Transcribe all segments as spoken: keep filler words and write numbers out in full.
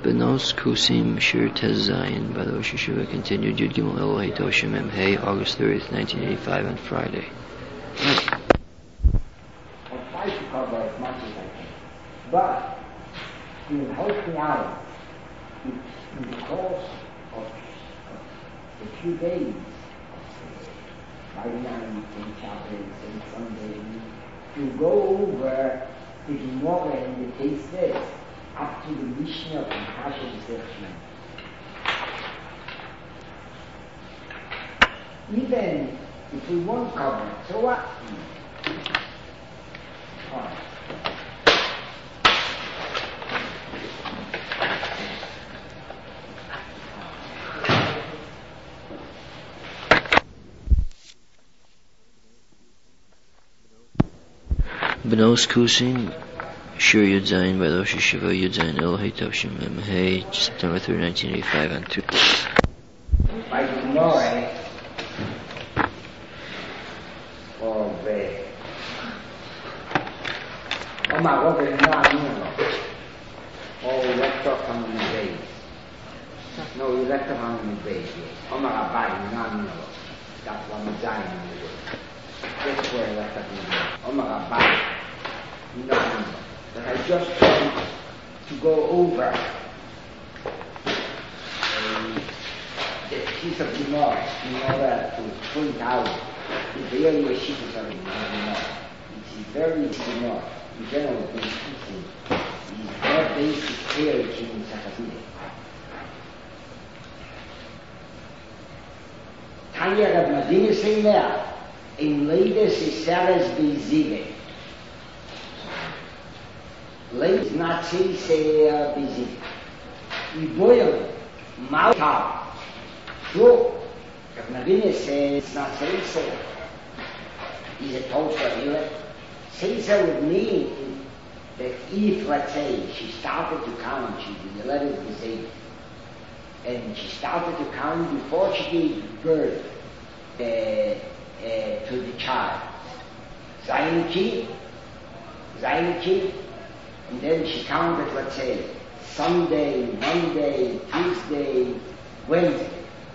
Benos Kusim Shir Tez Zayin by the Rosh Hashiva continued Yud Gimel Elul Hitoshim Mem Hey, August thirtieth, nineteen eighty-five, on Friday. I'll try to cover as much as I can. But it will help me out if in the course of, of a few days, Friday night and Shabbos and Sunday, to go over the Gemara and the Teistes up to the Mishnah and Pasha B'Sechman. Even if we won't cover it, so what? Alright. Benos Kusim Shir Yud Zayin by the Rosh Hashiva Yud Zayin Elul Hitoshim Mem Hey, September third, nineteen eighty-five, on two. By the Gemara of Omar Robert Noamino, or we left off on the base. No, we left off on the base, yes. Omar Abai Noamino, that's one of Zion in the world. That's where I left off in the base. Omar Abai Noamino. But I just want to go over um, the piece of Gemara in order to point out the various shittas of the Gemara. It is very Gemara. In general, in speaking, it is very basic theory in Sachaside. Tanya Rav Madina say there, in Leides Iseres Bezive. Leides not say say Bezive. We boil Malta. So, Rav Madina says it's not say say. Is it told for you? Seisa would mean that if, let's say, she started to count, she did eleven Bezive, and she started to count before she gave birth uh, uh, to the child. Zainiki, Zainiki, and then she counted, let's say, Sunday, Monday, Tuesday, Wednesday.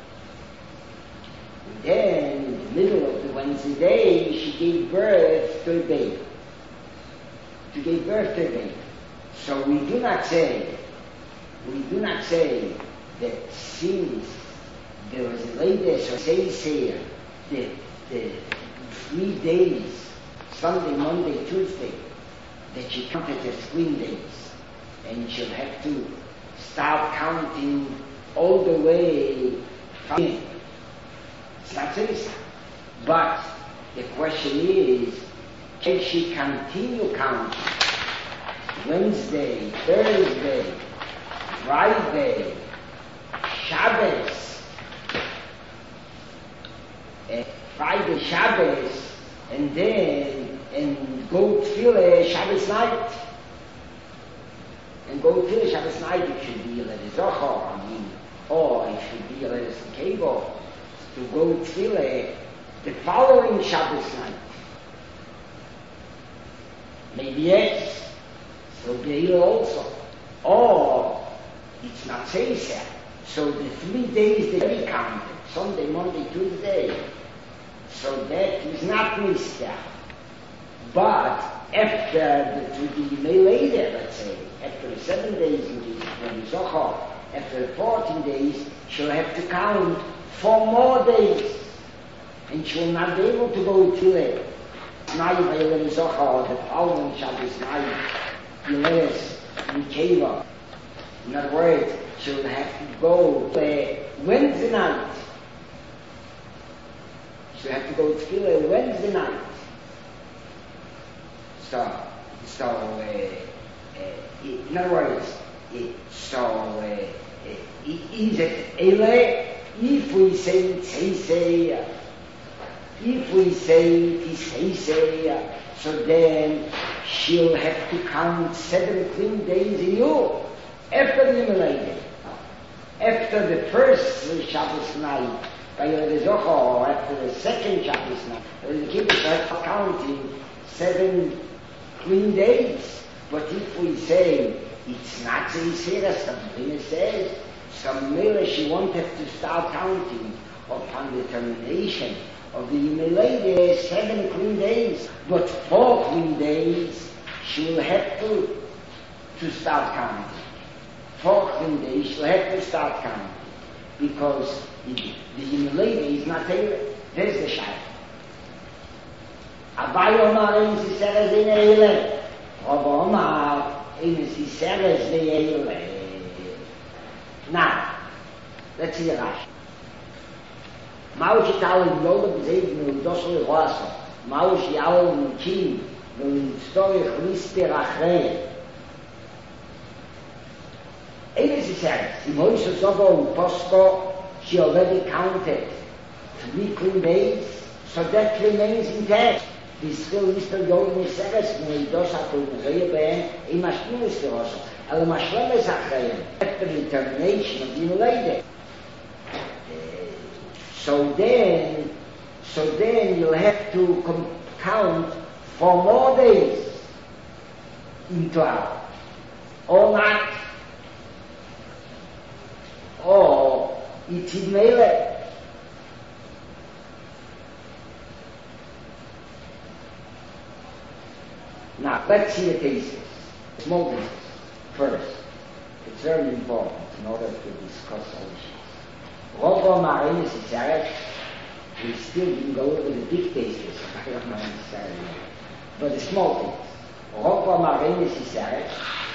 And then, in the middle of the Wednesday day, she gave birth to a baby. She gave birth to a baby. So we do not say, we do not say that since there was a lady, so say, say, the, the three days, Sunday, Monday, Tuesday, that she counted as twin days, and she'll have to start counting all the way from it. It's not this. But the question is, can she continue counting Wednesday, Thursday, Friday, Shabbos, uh, Friday, Shabbos, and then and go tefillah Shabbos night, and go tefillah Shabbos night? It should be a Zohar, I mean, or it should be a Keva, to go tefillah the following Shabbos night. Maybe yes, so Be'ila also. Or it's not Seisa. So the three days that we counted, Sunday, Monday, Tuesday, so that is not missed out. But after the, to the later, let's say, after the seven days in the Zohar, after the fourteen days, she'll have to count four more days. And she will not be able to go to it. Night by the Zohar, the following Shabbos night, Yiles, Mikeva. In other words, she will have to go to Wednesday night. She'll have to go to Wednesday night. So, so, uh, uh, in other words, uh, so, uh, uh, is it Ele? If we say, say, say, uh, if we say it is say, say, uh, so then she'll have to count seven clean days in you after the Millennium. After the first Shabbos night, by the Zohar, or after the second Shabbos night, the kids start counting seven clean days. But if we say it's not so serious, something it says. Some male she wanted to start counting upon the termination of the Yumelede seven clean days, but four clean days she will have to to start counting. Four clean days she'll have to start counting because the, the Yumelede is not there. There's the shayla. Abai Omar in Siseres in Eile. Rav Omar in Siseres in Eile. Now, let's see the Rashi. Mausch tal in Yolab Zeid in Dosel Rosso. Mausch Yal in Kim in Story Christi Rachrei. Eile Siseres. In Moishe Sobo and Posco, she already counted three clean days, so that remains intact. This still is the Yolab Siseres, when he does have to say Ben, he must know this to us. Al Mashlem is Achrei. After the termination of the Yumelede. So then, so then you'll have to com- count four more days into our, or not, or it's in Mele. Now, let's see the cases. Small cases first. It's very important in order to discuss all issues. Rav Omar in Siseres, we still didn't go over the big cases, I don't know necessarily, but the small things. Rav Omar in Siseres,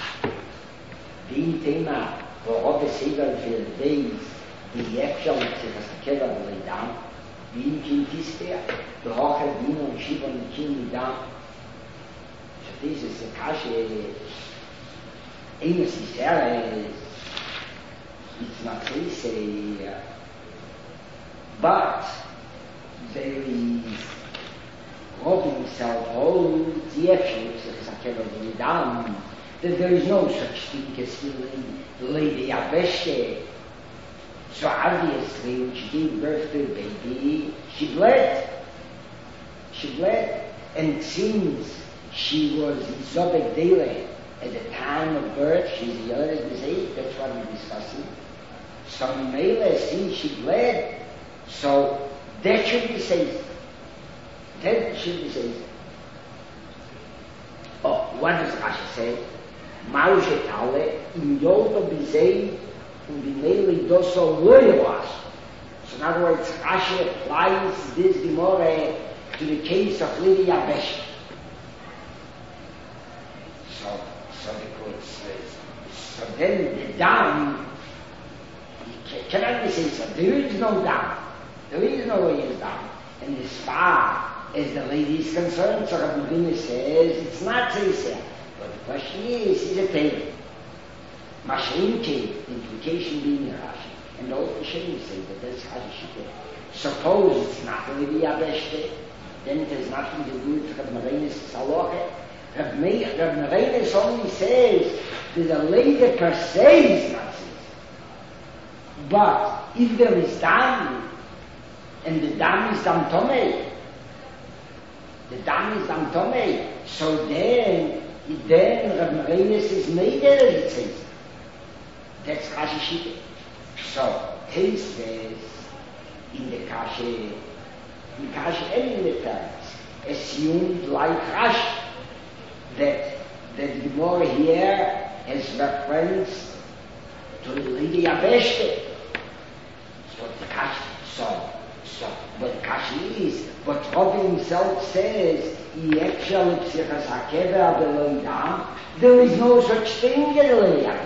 the Thema, wo Rav Segal für the days, die Efshal sich das Keva Leidam, wie im Kind ist der, der Hocher Dino und Shiva und Kind Leidam. So this is a Kashe, in Siseres, it's not easy, uh, but there is Rob himself holds the actual down that there is no such thing as the Lady Yabeshe. So obviously when she gave birth to the baby, she bled. She bled. And since she was in Zobek Dele at the time of birth, she's the youngest disease, that's what we're discussing. So Mele, since she bled, so that should be safe. That should be safe. Oh, what does Rashi say? Mauche Tale, in Yolto Bizei, und die Mele doso loywas. So in other words, Rashi applies this Gemara to the case of Lady Yabesh. So, so the quote says, so then the dam, can I say so? There is no dam. There is no way is dam. And as far as the lady is concerned, so Rabbi Bina says, it's not Seiseh. But the question is, is it paid? Mashrinke, implication being in Rashi. And all the Shem say that that's how you should do. Suppose it's not the Lady Yabeshte, then it has nothing to do with Rabbi Merenes Saloche. Rabbi Merenes only says that the lady per se is not Seiseh. But if there is dam, and the dam is dam tomei, the dam is dam tomei, so then, then Rabbi Merenes is made as it says. That's Rashi Shite. So, he says, in the Kashe, in Kashe and in the terms, assumed like Rashi, that, that the Gemara here has reference to the Lady Yabeshte. So the Kashe, so, so, but Kashe is, but Rabbi himself says, there is no such thing as a Lady Yabesh.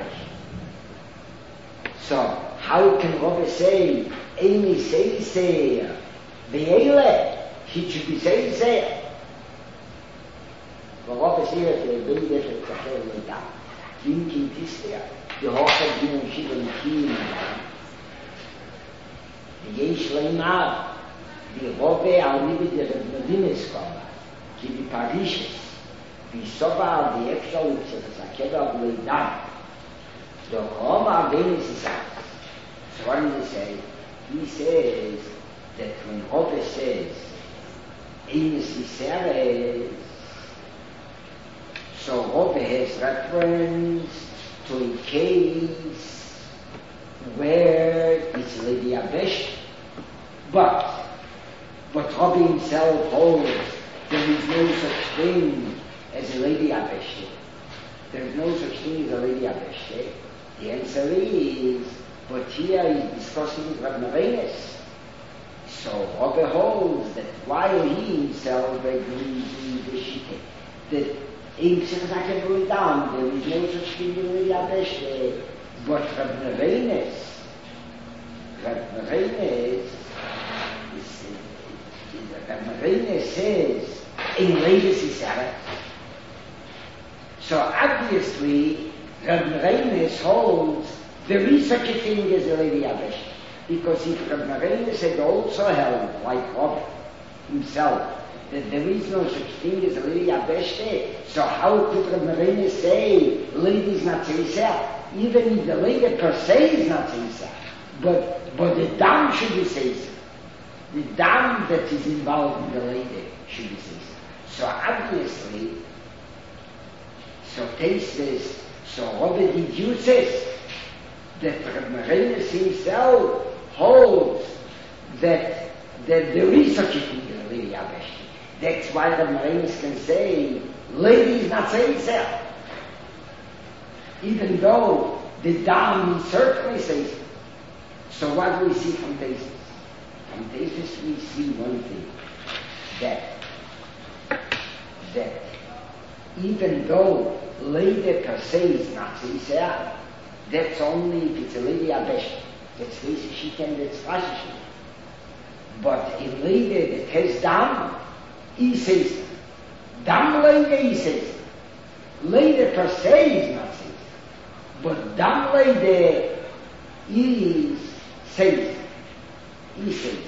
So, how can Rabbi say, Amy say, say, Be'ele, he should be say, say. But Rabbi says, they bring that to Kachel Leidam. Kim Kim Tistea, the Hochad Din and Shiva and Kim, the Yesh Leimar, the Rabbi al-Nibi de Medines Kama, ki the Parishes, the Soba, the Efshal, the Sakeda Leidam. The Roma Benis is out. So what does he say? He says that when Rabbi says, Emes Siseres, so Rabbi has reference to a case where it's Lady Abesh, but but Rabbi himself holds there is no such thing as a Lady Abesh. There is no such thing as a Lady Abesh. The answer is, but here he's discussing with Rabbi Merenes. So Rabbi holds that while he himself agrees in the Shite, that in Psichazak going down, there is no such thing as a Lady Abesh, but Rabbi Merenes, Rabbi Merenes, Rabbi Merenes says, in Levis Yisrael. So obviously, Rabbi Merenes holds there is such a thing as a Lady Abesh, because if Rabbi Merenes had also held, like Rabbi himself, that there is no such thing as a Lady Abesh, so how could Rabbi Merenes say Lady is not Seisah? Even if the Lady per se is not Seisah, but, but the dam should be Seisah. The dam that is involved in the Lady should be Seisah. So obviously, so Tesis, so Rabbi deduces that Rabbi Merenes himself holds that, that there is such a thing as a Lady Abesh. That's why Rabbi Merenes can say, Lady is not Seisah. Even though the dam certainly says it. So what do we see from Tesis? From Tesis we see one thing, that, that even though Lady per se is not Seisah, that's only if it's a Lady Abesh. That's Tesis Shita and that's Rashi Shita. But a Lady that has dam, he says, dam Lady, he says. Lady per se is not says. But dam Lady is says. He says.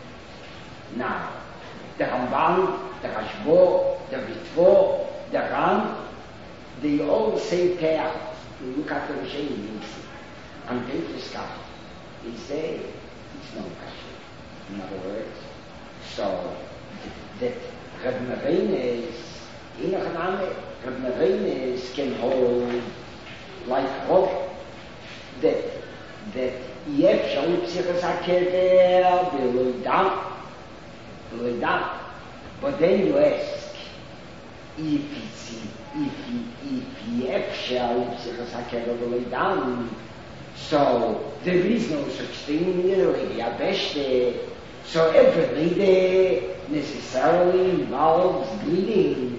Now, the Ramban, the Rashbo, the Ritvo, the Ram, they all say Te'ah. You look at the Rishay in Yinsi. On Tetis Kach, they say it's no Kasher. In other words, so that Reb Merenes, Inachaname, Reb Merenes can hold like Rob, that that Yef Shaul Psichas HaKever Beloidam, Beloidam. But then you ask, if it's if if Yef Shaul Psichas HaKever Beloidam, so there is no such thing in the Lady Abesh. So every lady necessarily involves bleeding.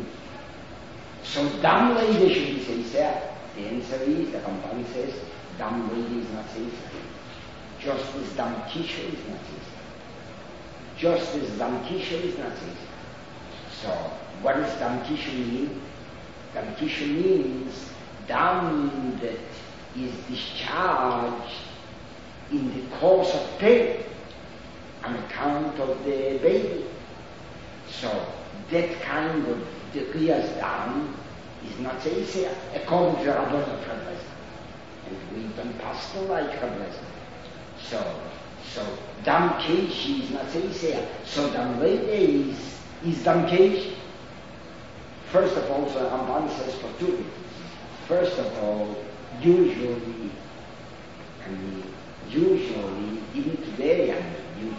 So dam lady should be Seisah. The answer is, the Ramban says, dam lady is not Seisah. Just as dam kisha is not Seisah. Just as dam kisha is not Seisah. So what does dam kisha mean? Dam kisha means dam that is discharged in the course of pain on account of the baby. So that kind of the Qiyas dam is not Seisah according to Rabban of Rabbeinu. And we don't pass the like Rabbeinu. So, so dam keish is not Seisah. So dam lady is, is dam keish. First of all, so Ramban says for two reasons. First of all, usually, I mean, usually, even today, I mean, usually,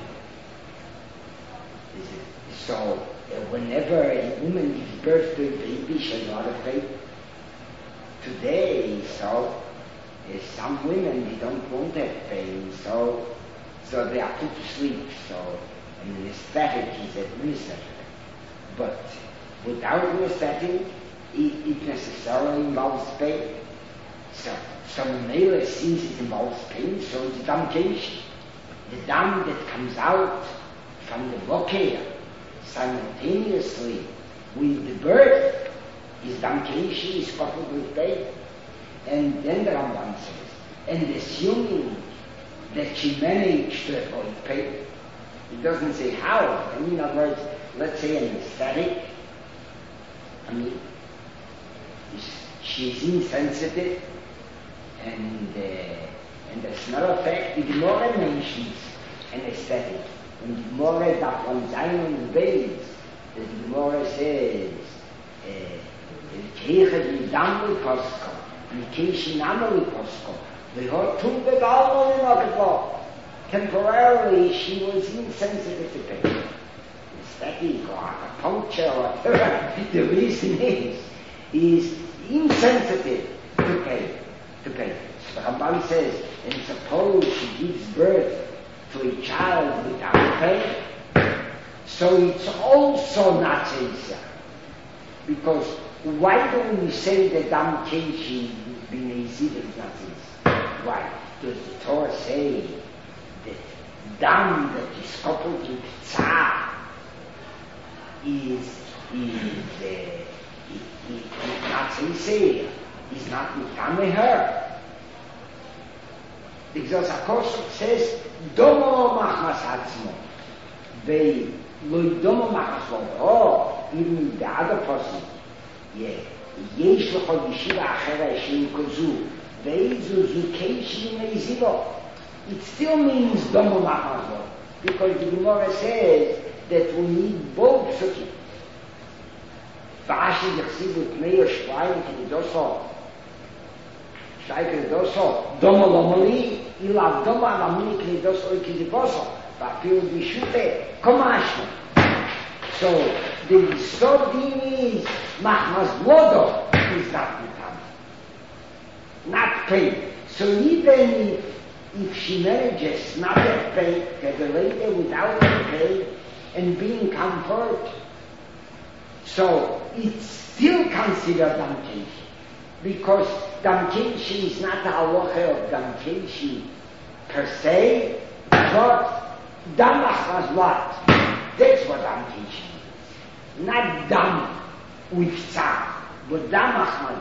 so uh, whenever a woman gives birth to a baby, she has a lot of pain. Today, so uh, some women, they don't want that pain, so so they are put to sleep. So an anesthetic is administered. But without anesthetic, it, it necessarily involves pain. So, so the male, since it involves pain, so it's dam keish. The dam that comes out from the bokeh simultaneously with the birth is dam keish, is coupled with pain. And then the Ramban says, and assuming that she managed to avoid pain, it doesn't say how. I mean, in other words, let's say an anesthetic, I mean, she's insensitive, and uh, and as a matter of fact, the Gemara mentions anesthetic. When the Gemara that on Zion's base, the Gemara says, "Kirche die Dammel Kosko." Mikeshi Namali Posko. The hot two big almond in Okafo. Temporarily, she was insensitive to pain. Static or acupuncture or whatever the reason is, is insensitive to pain. To pain. So the Ramban says, and suppose she gives birth to a child without pain, so it's also not sincere. Because why do we say that Dam Keshi B'nei is not sincere? Why? Does the Torah say that Dam that is coupled to Tzah is, is, uh, is, is, is not sincere, is not mitame her? Because of course it says, Domo machmas atzmo. They lo domo machmas lo. Oh, even the other person. Yeah. Yesh lecho yeshiva achera shem kozu. Veizu zukeishi meizivo. It still means domo machmas lo. Because the Gemara says that we need both sukkot. V'ashi yachsivu tmei shvayim k'nidoso. Shvayim k'nidoso. Domo lomoli. Ilav domo alamuni k'nidoso k'nidoso. V'apiu b'shute komashma. So the Yisodin is machmas lodo is not mitam. Not pain. So even if, if she manages not to pain, to the lady without pain, and being comfort, so it's still considered damkeshi, because damkeshi is not the halacha of damkeshi per se, but damach was what? That's what damkeshi is. Not dam with tzah, but damach.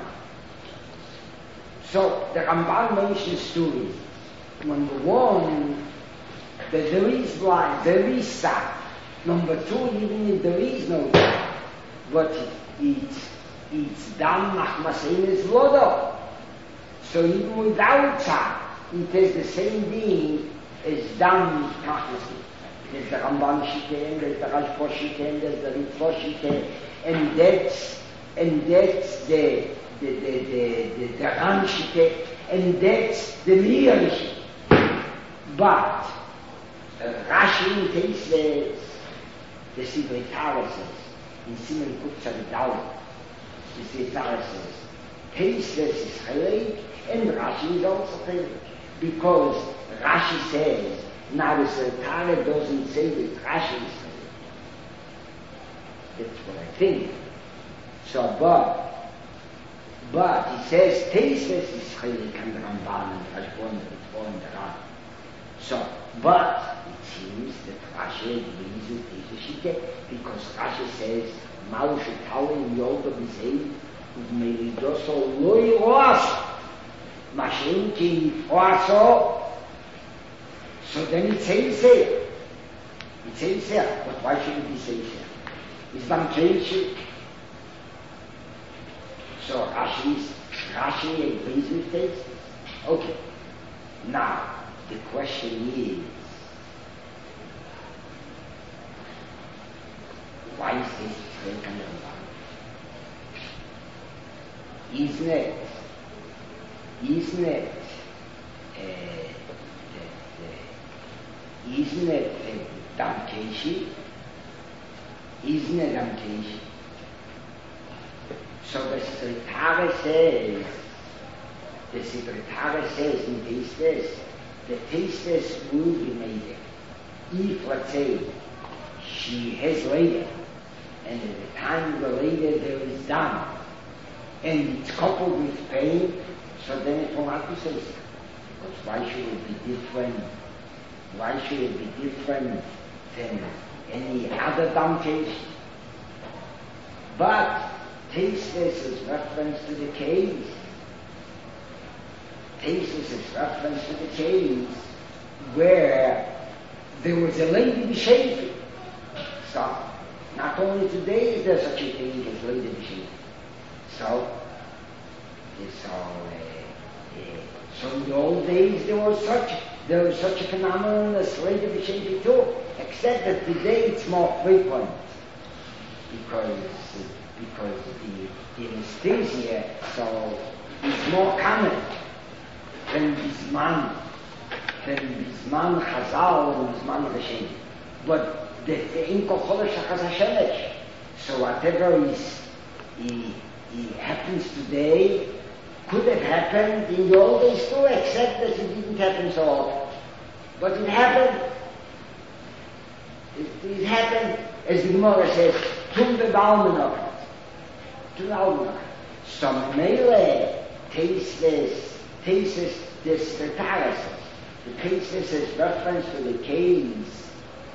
So the Ramban mentions two reasons. Number one, that there is blind, there is tzah. Number two, even if there is no tzah, but it, it's, it's dam machmasein is lodo. So even without tzah, it has the same being as dam machmasein. There's the Ramban Shiten, there's the Rashba Shiten, there's the Ritva Shiten, and that's, and that's the, the, the, the, the, the Ram Shiten, and that's the Mir Shiten. But, uh, Rashi takes the, the Sivri Tara says, in Simon Kutza Vidal, the Sivri Tara says, Tasteless is Chalik, and Rashi is also Chalik, because Rashi says, now the Sivri doesn't say that Rashi is Chalik. That's what I think. So, but, but he says, Tasteless is Chalik, and the Ramban, and the Rashba, and the Ritva, and the Ram. So, but it seems that Rashi agrees with this Shita, because Rashi says, Mao Shetawin Yoga B'Zeid, Udmeidoso Loi Roas, Mashenki Roaso. So then it says there. It says there, but why should it be said there? Is Dam Keshi? So Rashi, Rashi agrees with this? Okay. Now, the question is, why is this taken about? Isn't it, isn't it, uh, the, the, isn't it Dam Keshi? Isn't it Dam Keshi? So the Secretary says, the Secretary says in this, the tasteless will be made if, let's say, she has later, and at the time of the later there is done, and it's coupled with pain, so then it will not be tasteless. Because why should it be different? Why should it be different than any other dumb case? But tasteless is reference to the case. Tasteless is reference to the case where there was a lady b'sheifi. So, not only today is there such a thing as lady b'sheifi. So, so, uh, uh, so in the old days there was such there was such a phenomenon as lady b'sheifi too, except that today it's more frequent because because the, the anesthesia, so is more common than Bisman, than Bisman Chazal and Bisman Hashem. But the Inko Chodesh HaChazashemesh. So whatever is, he, he happens today could have happened in the old days too, except that it didn't happen so often. But it happened. It, it happened, as the Gemara says, Tum bebalmenach. Tum bebalmenach. Some mele tastes, tastes this vetaris. The tastes is reference to the caves.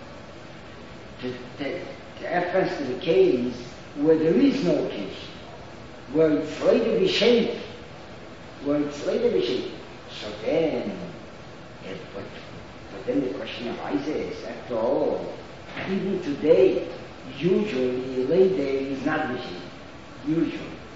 To, the, the reference to the caves where there is no case. Where it's later be shaped. Where it's later be shaped. So then, eh, but, but then the question arises, after all, even today, usually later is not the shape. Usually.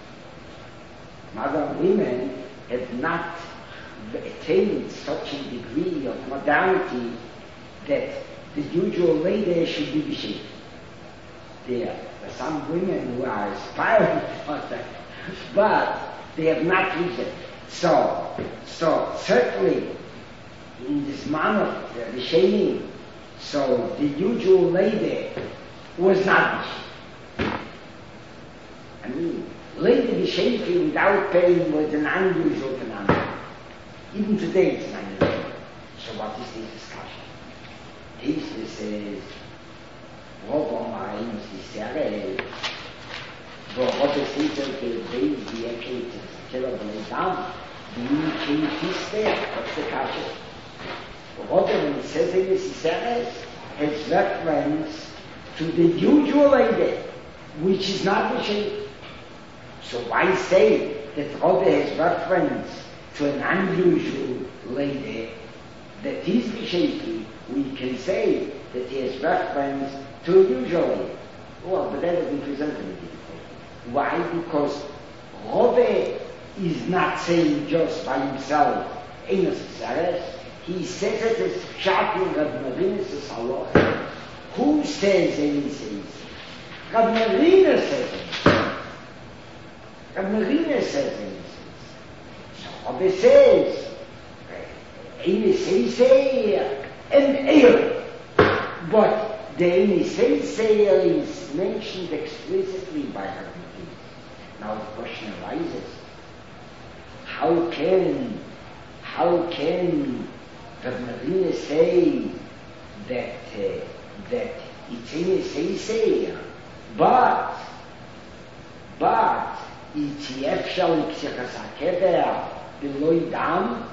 Modern women have not attained such a degree of modernity that the usual lady should be the shape. There are some women who are aspiring for that, but they have not reached it. So, so certainly in this man of the shaming, so the usual lady was not the shape. I mean, lady the shape without paying was an unusual phenomenon. Even today it's an unusual. So what is this discussion? This says, Robo Marim Sisere, Robo Sisere, the the actually terrible down, the new change is there. What's the kasha? Robo, when he says in the Sisere, has reference to the usual lady, which is not the shape. So why say that Robo has reference to an unusual lady that is the shape? We can say that he has reference to usually. Well, but that has been presented in the Why? Because Rove is not saying just by himself, Enos Zares. He says it as Pshatim Rab Marinus as Halacha. Who says and he says? Rab Marinus says it. Rab Marinus says and he says. So Rove says, Enos says, and air. But the Enisei is mentioned explicitly by her. Now the question arises, how can how can the Marina say that uh, that it's Enisei, but but it's Yefshal Ksechasakeder below Dam?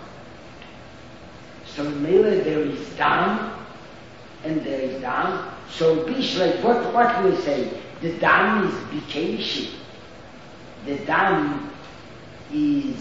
So Mele there is Dam, and there is Dam. So Bishlek, what what we say? The Dam is Bikeshi. The Dam is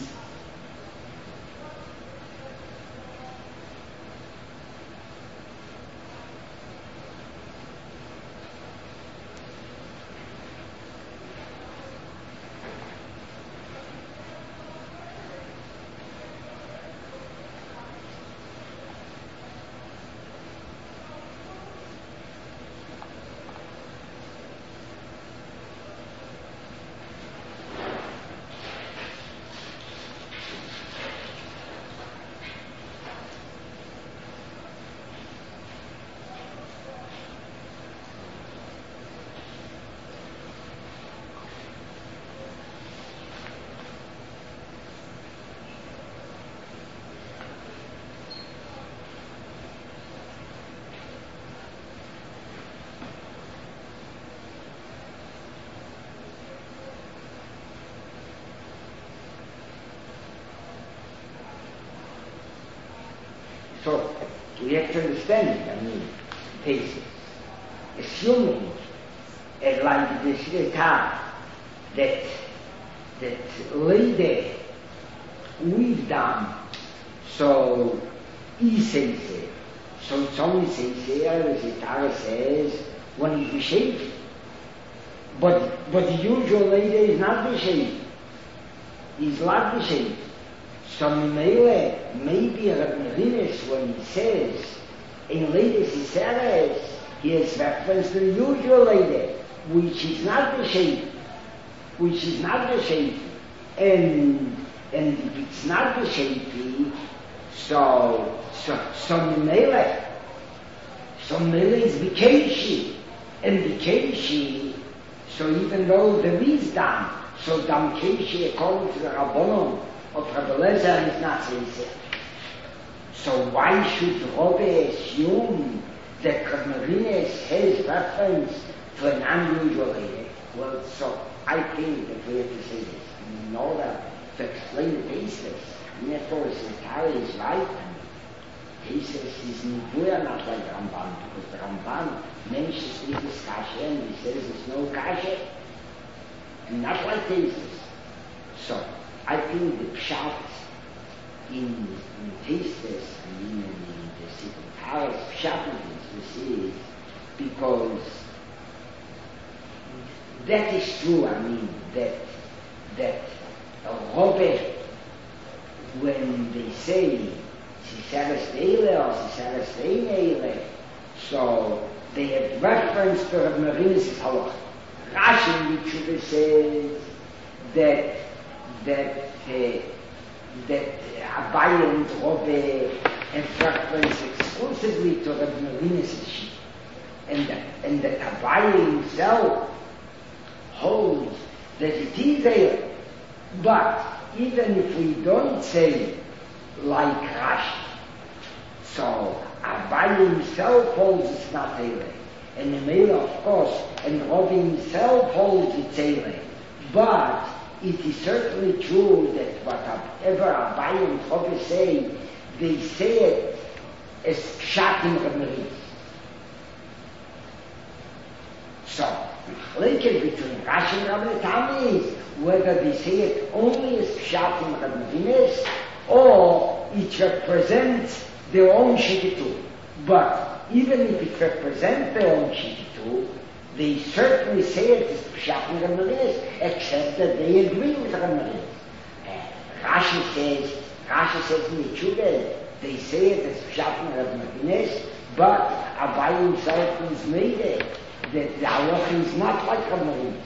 so we have to understand it, I mean, cases. Assuming, uh, like the Shirita, that that lady with Dam, so he says it. So it's only sincere, as the Torah says, when he's b'shaved. But but the usual lady is not b'shaved. He's not b'shaved. So Mimele, maybe Rab Merinis, when he says, in lady Siseres, he has reference to the usual lady, which is not the shape, which is not the shape, and And if it's not the Shefi, so, so, so Mele, so Mele is Bikeshi. And Bikeshi, so even though there is Dam, so Dam Keshi, according to the Rabbanon of Rabbi Lezer, is not sincere. So why should Robbe assume that Karmarines has reference to an unusual area? Well, so I think that we have to say this in order to explain the basis. Therefore, the Tara is right. Basis is Nibuya, not like Ramban, because the Ramban mentions this Kasha and he says there's no Kasha, and not like basis. So I think the Pshat in, in Tastes, I mean in the Sikh Pshat is, is because that is true. I mean that that a Robbe, when they say Sisaras Eile or Sisaras Eile, so they have reference to Rav Marinis' halach. Rashi in the Tshuva says that that uh, that Abaye and Robbe have reference exclusively to Rav Marinis' sheep, and that and that Abaye himself holds that it is Eile. But even if we don't say like Rashi, so Abaye himself holds it's not Eile, and the Mele, of course, and Robbe himself holds it's Eile. But it is certainly true that whatever Abaye and Robbe say, they say it as Pshat in Rav Marinis. So, like it between Rashi and Rabbi Tam is whether they say it only as Pshat in Rav Marinis or it represents their own Shittu. But even if it represents their own Shittu, they certainly say it as Pshat in Rav Marinis, except that they agree with Rav Marinis. Uh, Rashi says, Rashi says in the Tshuva, they say it as Pshat in Rav Marinis, but Abaye himself is made it that the halacha is not like Rav Marinis.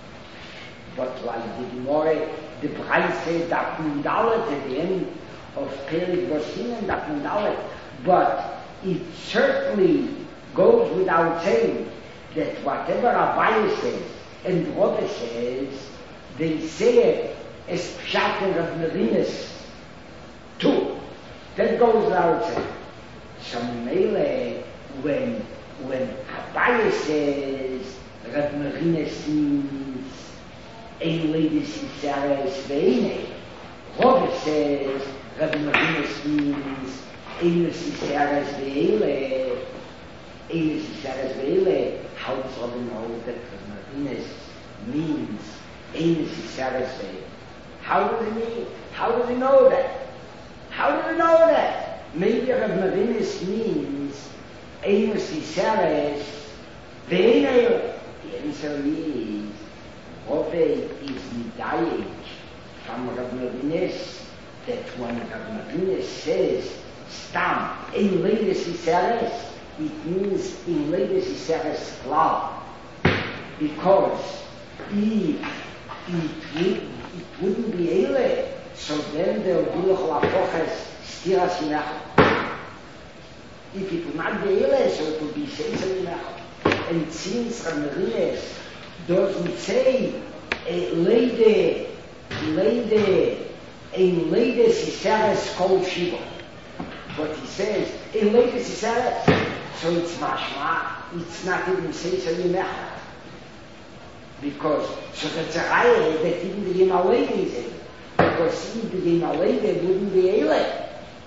But like the Gemara, the Braise says that Mundalet at the end of Perik Gosin and that Mundalet, but it certainly goes without saying that whatever Abaye says and Robbe says, they say it as Pshat in Rav Marinis too. That goes without saying. So Mele, when when Abaye says Rav Marinis means Ein Leidis Sisaras Ve'ine, Robbe says Rav Marinis means Ein Sisaras Ve'ile, Ein Sisaras Ve'ile. How does Robbe know that Rav Marinis means Ein Sisaras Ve'ile? How does he mean? How does he know that? How does he know that? Maybe Rav Marinis means Ein Sisaras Ve'ine. The answer is Robbe is Nidayik from Rav Marinis that when Rav Marinis says Stam Ein Leidis Sisaras, it means in Leidis Sisaras Klal, because if it, would, it wouldn't be Eile, so then there would be L'chol Apoches Stiras Yinachot. If it would not be Eile, so it would be Seisel Yinachot. And since Rav Marinis doesn't say a lady, lady, a lady Sisaras Kol Shiva, but he says a lady Sisaras, so it's mashma, it's not even Seisel Yinachot. Because, so that's a raya that even the Yimalede is Eile. Because if the Yimalede wouldn't be Eile,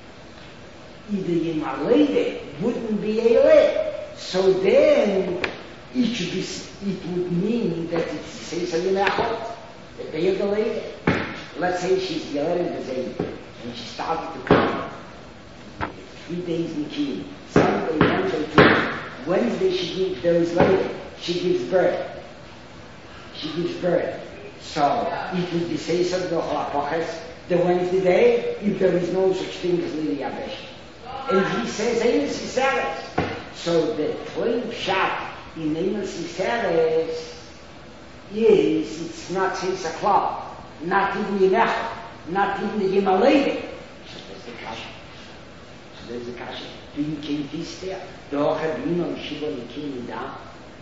if the Yimalede wouldn't be Eile, so then it should be, it would mean that it says a Yinachot, the day of the lady. Let's say she's Yeled B'Zayim, and she started to come. Three days in Kiyum, Sunday, Monday, Tuesday. Wednesday she gives, there is later, she gives birth. She gives birth. So it would be Seisel L'chol Apoches the Wednesday day if there is no such thing as Lili Yabesh. And he says Ein Sisaras. So the plain Pshat in Ein Sisaras is it's not Seisel Klal, not even Yinachot, not even the Yimalede. So there's the Kasha. So there's the Kasha. Do you came this there? The Ochabino and Shibon came down.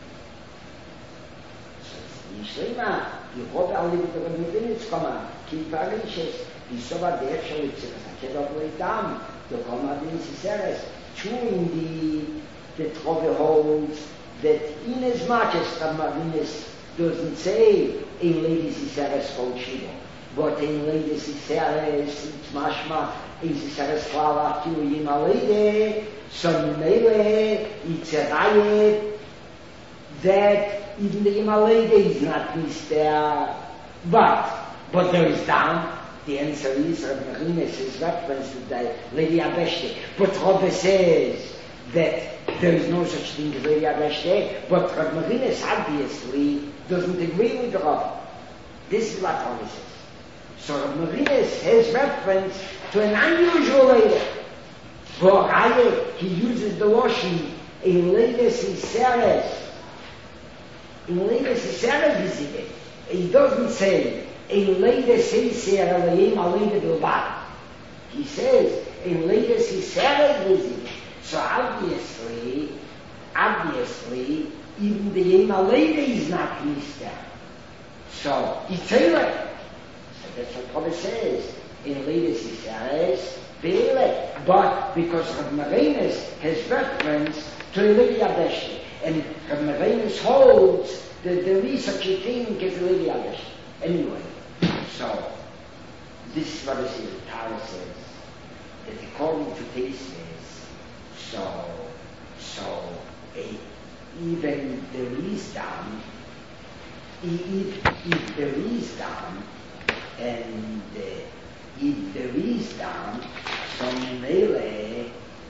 So Yishlema, you hope I'll leave it to the minutes, come on. Keep Parishes. You saw what the actual it's a kid of way down. The Koma Vinicius, chewing the the Trove holds that in as much as Ramavinus doesn't say in ladies Iseres called Shiva, but in ladies Iseres, it's mashma, in Iseres Klala, to Yimalede, some Mele, it's a riot, that even the Yimalede is not missed there, but, but there is down. The answer is, Rav Marines is reference to the Lady Abeshte, but Rabbe says that there is no such thing as Lady Abeshte, but Rav Marines obviously doesn't agree with Rav. This is what Rabbe says. So Rav Marines has reference to an unusual lady. For he uses the washing in Ladies Iseres. In Ladies Iseres visited. He doesn't say in Ladies Iseres Alayim Alayim Bilbad. He says in Ladies Iseres visited. So obviously, obviously, even the Yom Aleida is not missed there. So, Yitzhak. So that's what Rabbi says. In Ladies Iseres, Be'elek. But because Rav Marines has reference to Lady Abeshte, and Rav Marines holds that there is such a thing as Lady Abeshte. Anyway, so, this is what I say, the Torah says, that according to Tesis, so, so, a, even there is down, if, if there is down, and uh, if there is down, some mele,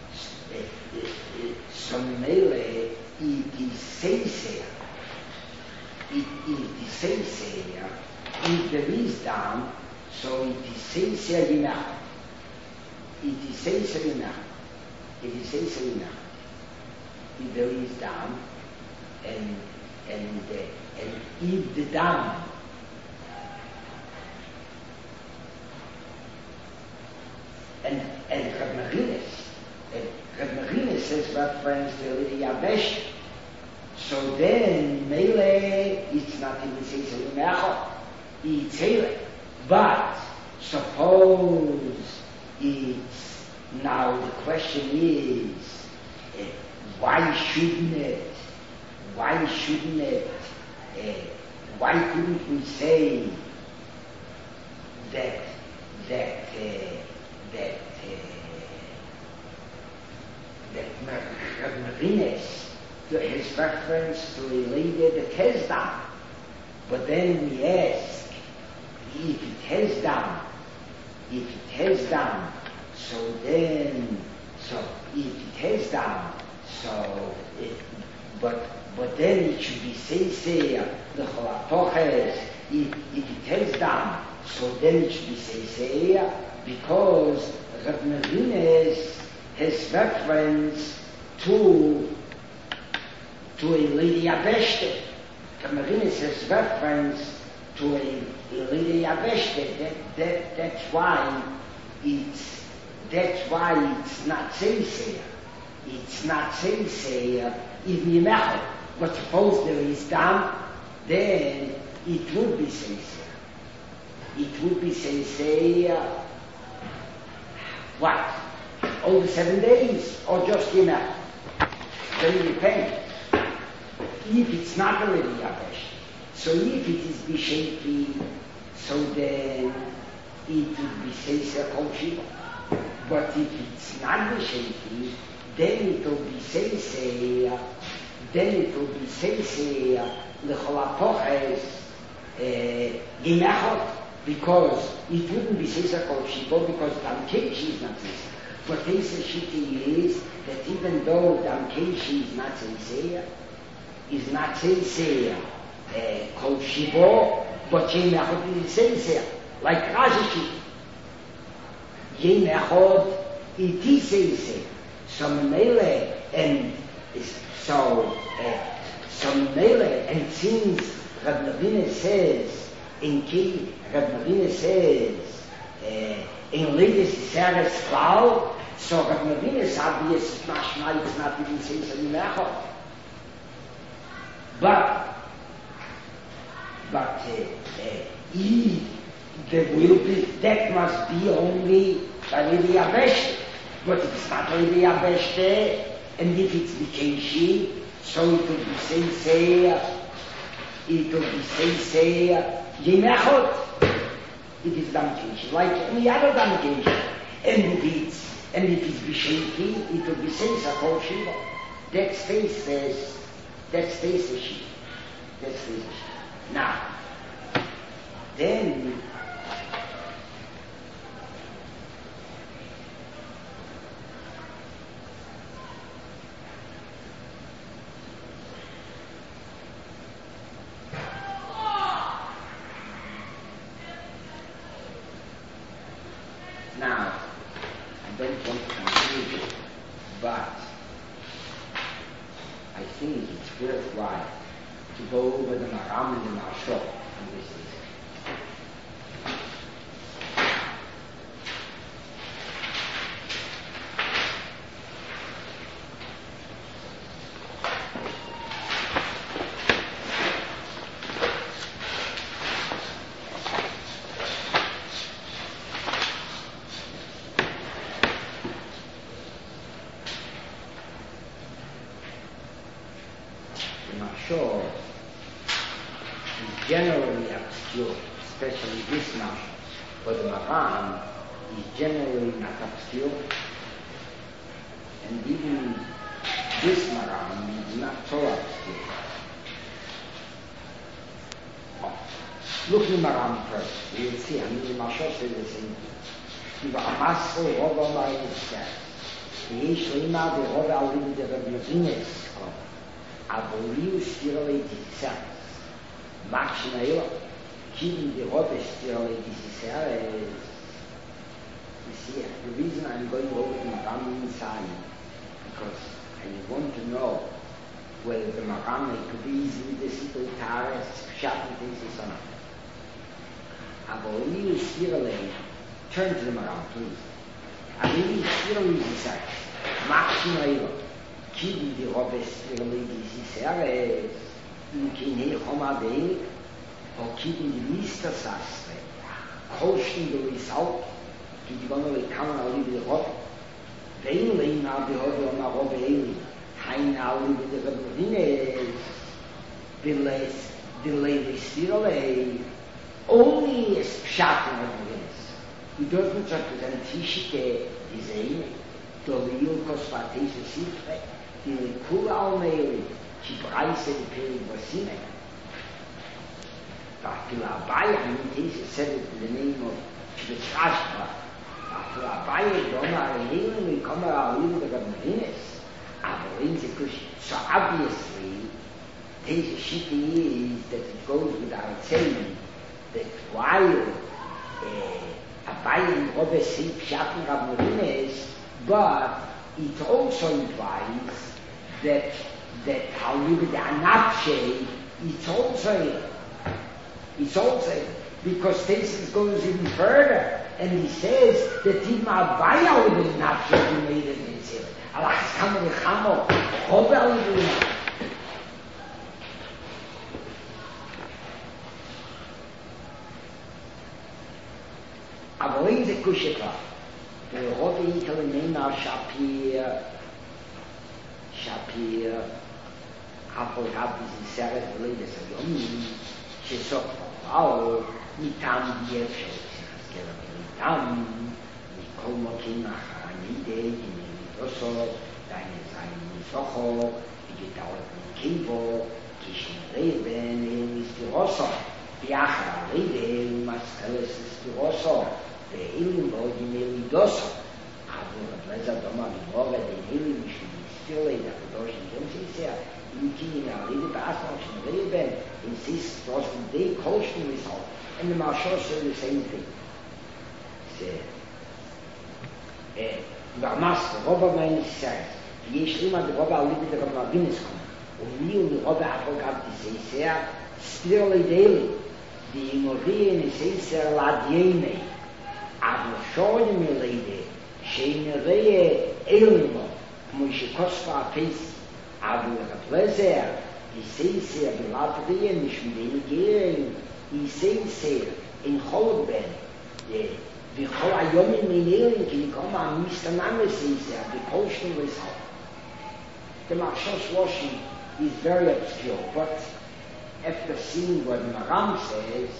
some mele, it is sincere. It is sincere. If there is down, so it is sincere enough. It is sincere enough. It is sincere enough. If there is down, and and uh, and if the down and and Rav Marines, and Rav Marines says reference to Lady Abeshte. So then Mele, it's not even sincere enough. It's hele. But suppose it's now the question is uh, why shouldn't it? Why shouldn't it? Uh, why couldn't we say that that uh, that uh, that Marines has reference to a lady that has done? But then we ask, if it has done, if it has done, so then, so if it has done, so it, but but then it should be sincere. The Cholatoches, if if it has done, so then it should be sincere because Rav Marines has reference to to a Lady Abeshte. Rav Marines has reference to a, a Lady Abeshte. That that that's why it's that's why it's not sincere. It's not sincere even Yemechel. But suppose there is dam, then it would be sincere. It would be sincere. What? Over seven days or just Yemechel? Then it depends. If it's not a Lady Abeshte, so if it is Bishayki, so then it would be sincere called Shiva. But if it's not Bishayki, then it will be sincere. Then it will be sincere L'Cholatoches Yemechel, because it wouldn't be sincere called Shiva because Damkechi is not sincere. But this Shiti is that even though Damkechi is not sincere, is not sincere uh, called Shiva, but Yemechel is sincere, like Rashi. Yemechel, it is sincere. So Mele and so uh, so Mele and since Rav Marines says in Ki, Rav Marines says uh, ladies is Sarah's cloud, so that Navin is obvious, Mashma is not even saying Sanimecha. But, but, uh, uh, he, there will be, that must be only by the Yabeshte. But if it's not only the Yabeshte, and if it's the Kenshi, so it will be say, say, it will be say, say, Yemechot. It is damnation, like any other damnation. And if it's, and if it's Bishayki, it will be say, Sakol Shiva. That stays says, that stays the Shiva. That stays the Shiva. Now, then, Now, I don't want to conclude it, but I think it's worthwhile to go over the Maram and the Marshal on this issue. Sure, is generally obscure, especially this Mashal. But the Maram is generally not obscure, and even this Maram is not so obscure. Oh. Look at the Maram first, you will see, I mean the Mashal says the same thing. The Maram Rova Marim says, the Yesh Lima, the Rova Alim, the Rebbe aber liu stirale disser machineo keeping the hope stirale disser you see the reason I'm going over the Maram inside because I want to know whether the Maram could be easily the simple tares schaffen things is or not. Aber liu stirale turn to the Maram please aber liu stirale disser machineo Kiden die Robes really die Series in Kine Homadei or Kiden die Mister Sastre Kosten the result to the one of camera live the Rob Daily now the other on a Robbe Hein now live the Robine delays delay the still only a shot of this. It doesn't represent Tishike design to real cospatation secret. Die Kula Almeiri, die Preise die Peri Basine. But to Abai, I mean, this said it in the name of the Shashtra. But to Abai, Dona, and even we come around with the Gamarines. Aber in the Kush, so obviously, this shitty is that it goes without saying that while uh, Abai and Robbe say Pshatin Gamarines, but it also implies that that how you would anapshe it's also it's also because this goes even further and he says that he ma vaya with the anapshe he made it in it Allah come with Hamo Hobel with aber in the kushika the Hobby to name our Shapir Shapir Apple Happy Sarah the latest of Yomi she saw oh Nitam Yesho Nitam Nikomo Kima Hanide Nikoso Dine Soho Digital Kimbo Kishin Reben Mistiroso Piacha Rebe Mascalis Mistiroso the healing Lord in the Dosso. I will have pleasure to my Lord that the healing should be still in the Dosso. Don't see here. You can now leave the past function, very bad. Insist was the coaching result. And the Marshal said the same thing. Say, eh, Barmas, the Robber Mine says, Yesh Lima, the Robber Libby, the Robber Viniscom, und mir und die Robber Advokat, die sei sehr, still daily, die Immobilien, die sei sehr ladiene. Aber schon mir Eilen lo, Moshe Kostler a Pes, aber a Pleasure, he says here, Belatadien, nicht mit denen gehen, he says here, in Cholben, wie Chol Ayom in Eilen, can come on, Mister Name says here, the Polschen was out. The Marshosh washing is very obscure, but after seeing what Maram says,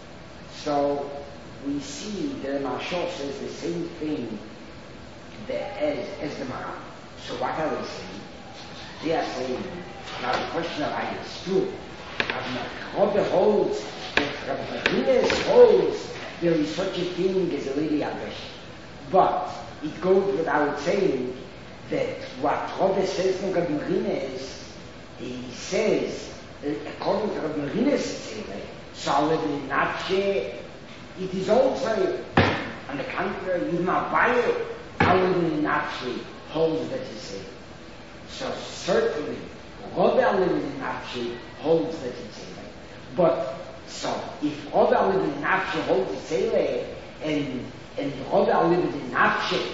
so we see the Marshosh says the same thing that as, as the Maram. So what are they saying? They are saying, now the question of I is true. Rabbi holds, that Rabbi Guinness holds, there is such a thing as a lady Abesh. But it goes without saying that what Rabbi says from Rabbi Guinness, he says, according to Rabbi Guinness, solid nafshe, it is also, on the contrary, even Abaye, solid nafshe, holds that he says. So certainly, Rabbi Alibin Nafshi holds that it's Eile. But, so, if Rabbi Alibin Nafshi holds it's Eile, and, and Rabbi Alibin Nafshi,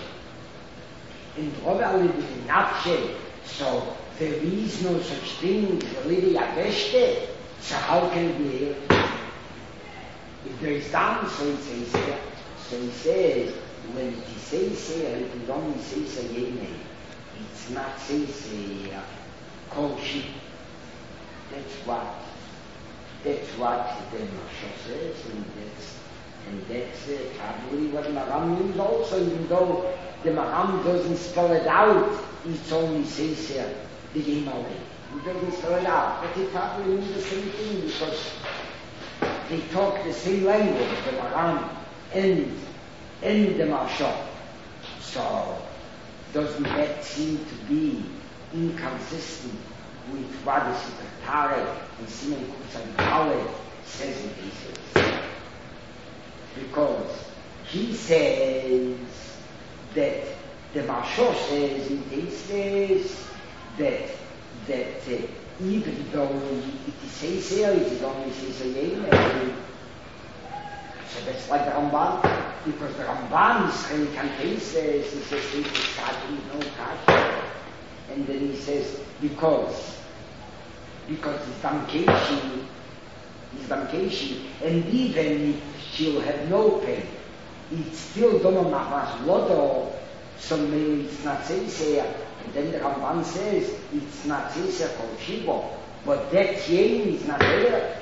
and Rabbi Alibin Nafshi, so there is no such thing as a Lady Yaveshte, so how can it be here? If there is down, so it says here. So he says, when it says here, it is only says a Yemei. It's not says a kol sheep. That's what, that's what the Mashal says, and that's, and that's uh, probably what Maram means also, even though the Maram doesn't spell it out, it only says here, the Yemale. He doesn't spell it out, but he probably means the same thing, because they talk the same language, the Maram and, and the Mashal. So, doesn't that seem to be inconsistent with what the Secretary and Simon Kutzadikale says in cases? Because he says that the Mashal says in cases that that uh, even though it says here, it is only says a so that's like the Ramban, because the Ramban is really cases, he says he is starting no kasha. And then he says, because, because it's damkeshi, it's damkeshi, and even if she'll have no pain, it's still dono machmas lodo, so maybe it's not seisea. And then the Ramban says, it's not seisea called shibo, but that yain is not there.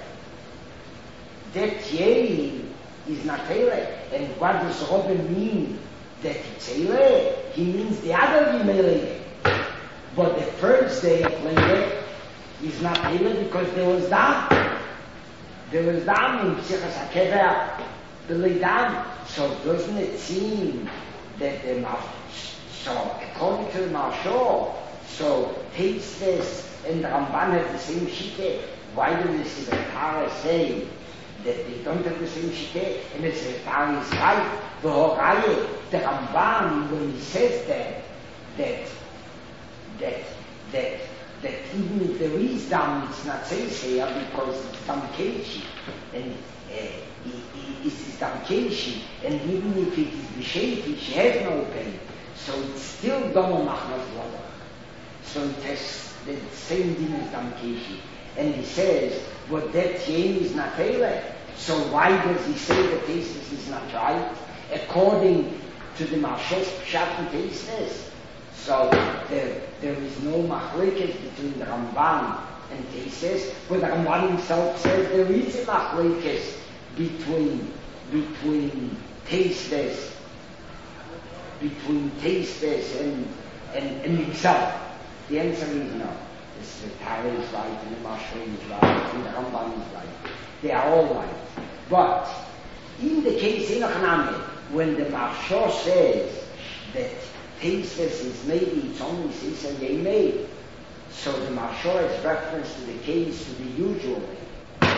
That yain is not Eile. And what does Robin mean that it's Eile? He means the other Yimele. But the first day of Leile is not Eile because there was Dam. There was Dam in Psichas HaKever, the Leidam. So doesn't it seem that the Mashal, so according to the Mashal, so Teisves and Ramban have the same Shite. Why do the Secretary say that they don't have the same shite, and the Secretary is right, the Horaye, the Ramban, when he says that, that, that, that, that even if there is Dam, it's not says here because it's Damkeshi, and uh, it's Damkeshi, and even if it is B'Sheiti, she has no pain, so it's still Domo Machmas Vodach. So it has the same din as Damkeshi. And he says, but that yain is not Eile. So why does he say that Tesis is not right? According to the Mashos Pshat and Tesis. So there, there is no machlekes between the Ramban and Tesis, but the Ramban himself says there is a machlekes between, between Tesis, between Tesis and, and, and himself. The answer is no. The Secretary is right, and the Mashal is right, and the Ramban is right. They are all right. But in the case in Achname, when the Mashal says that Tesis is maybe it's only Sisa Yemei, so the Mashal has reference to the case to the usual way.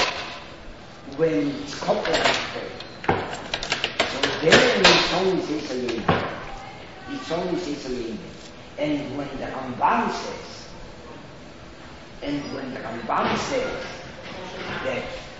When it's complicated, so then it's only Sisa Yemei. It's only Sisa Yemei. And when the Ramban says, And when the Ramban says that,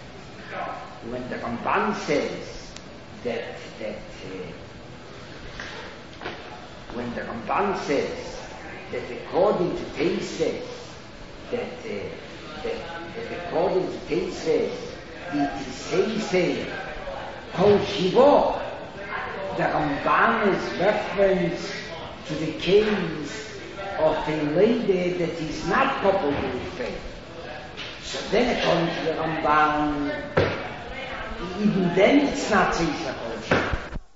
when the Ramban says that, that uh, when the Ramban Ramban says that according to Tosfos, that, uh, that, that according to Tosfos, it is Seisei Kol Shivo. The Ramban is reference to the case of a lady that is not coupled with faith. So then according to the Ramban, even then it's not Seisei Kol Shivo.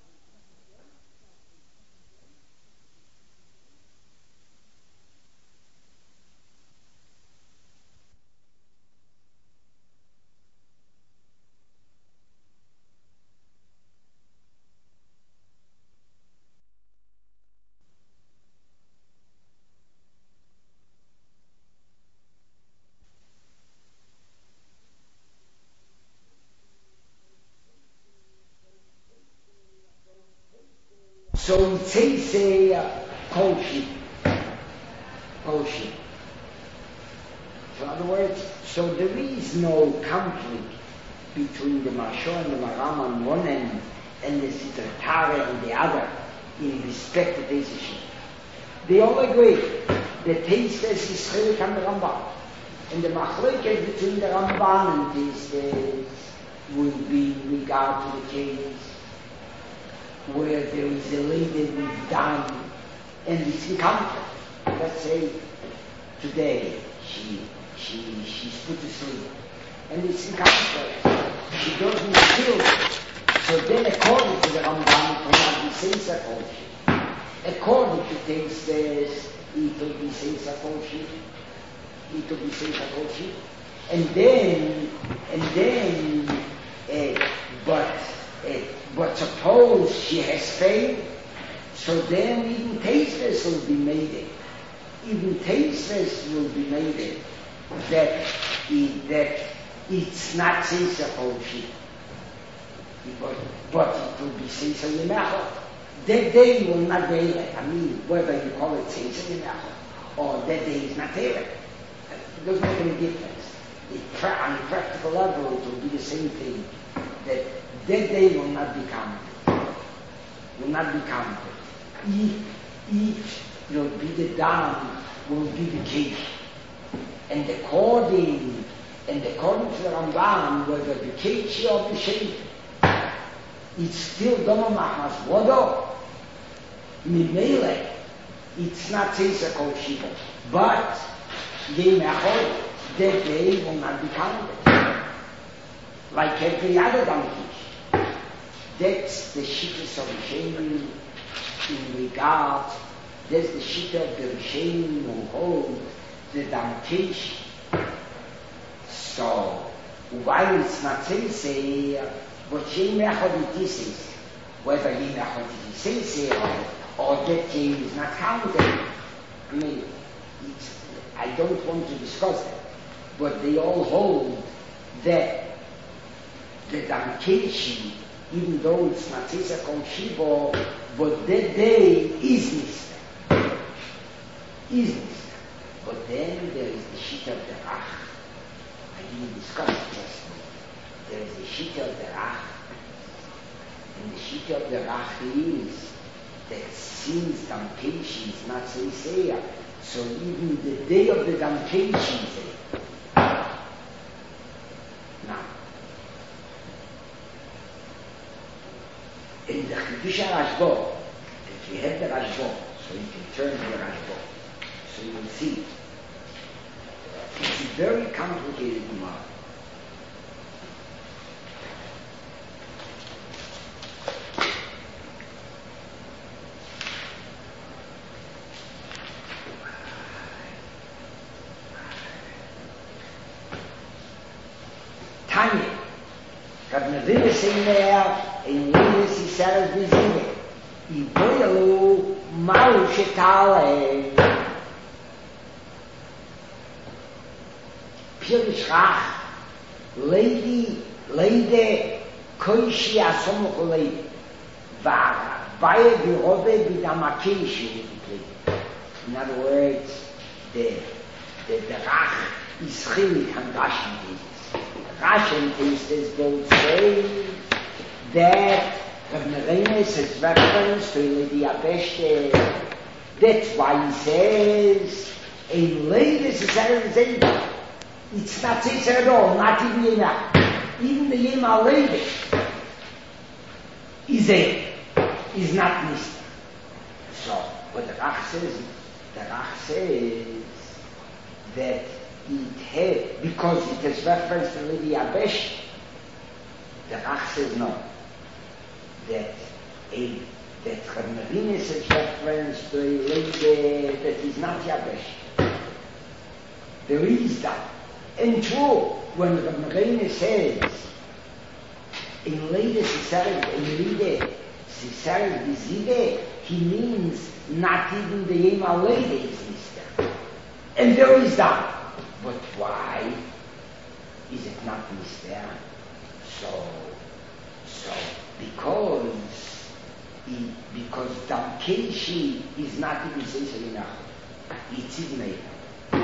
So it says uh, Kolshi. Kolshi. So in other words, so there is no conflict between the Mashor and the Maram on one end and the Sitra Tara on the other in respect to this issue. They all agree that Tosfos is Chilik and the Ramban. And the Machlokes between the Ramban and Tosfos will be in regard to the case where there is a lady with dying and it's in conflict. Let's say today she she she's put to sleep and it's in conflict. She doesn't feel it. So then according to the Ramban it will not be Seisei Kol Shivo. According to Tosfos it will be Seisei Kol Shivo. It will be Seisei Kol Shivo. And then and then uh, but uh, but suppose she has faith, so then even Tosfos will be made it. Even Tosfos will be made it that, it, that it's not Seisei Kol Shivo. But, but it will be Seisei Yemechot. That day will not be it. I mean, whether you call it Seisei Yemechot or that day is not there. It doesn't make any difference. It, on a practical level, it will be the same thing. That that day will not be counted. Will not be counted. Each, each will be the dam, will be the cake. And according, and according to the Ramban, whether the cake or the shade, it's still Doma Machmas Vodo. Mimele, it's not Seisei Kol Shivo. But Yemechot, that day will not be counted. Like every other donkey. That's the Shittas of Rishonim in regard, that's the Shitta of the Rishonim who hold the Damkesh. So, while it's not Seisei, but Yemechot it is, whether Yemechot is Seisei or that day is not counted. I mean, it's, I don't want to discuss that, but they all hold that the Damkesh, even though it's not Seisei Kol Shivo, but that day is Nistan. Is Nistan. But then there is the Shitta of the Rach. I didn't discuss it just now. There is the Shitta of the Rach. And the Shitta of the Rach is that since Damkesh is not Seisei, so even the day of the Damkesh is there. Now, in the Chiddush HaRashba, if you have the Rashba, so you can turn to the Rashba, so you will see. It's a very complicated Gemara. Tanya, Rav Navina saying there, in Yiddish he says this in it. Iboyalu Maru Shetale Pirish Rach Lady Lady Koishi Asomuch Lady Va Vaya Birobe Bidamakeshi. In other words, the the, the Rach is Chilik and Rashi is. Rashi and Tosfos both say that Rav Nerenes is reference to Lady Abeshte That's why he says, in latest is Eber. It's not Tzeitzer at all, not even Yema. Even the Yema lady is Eber, is not Nista. So, what the Rach says, the Rach says that it had, because it has reference to Levi Yabesh, the Rach says no. That a that Chavimarinus has reference to a lady that is not Yabesh. There is that. And true, when Chavimarinus says in Leide Sisarek, in Leide Sisarek Bizide, he means not even the Yema Leide is Mister. And there is that. But why is it not Mister? So, so, because he, because Dam Keishi is not even Seisel Inach. It's even Eber.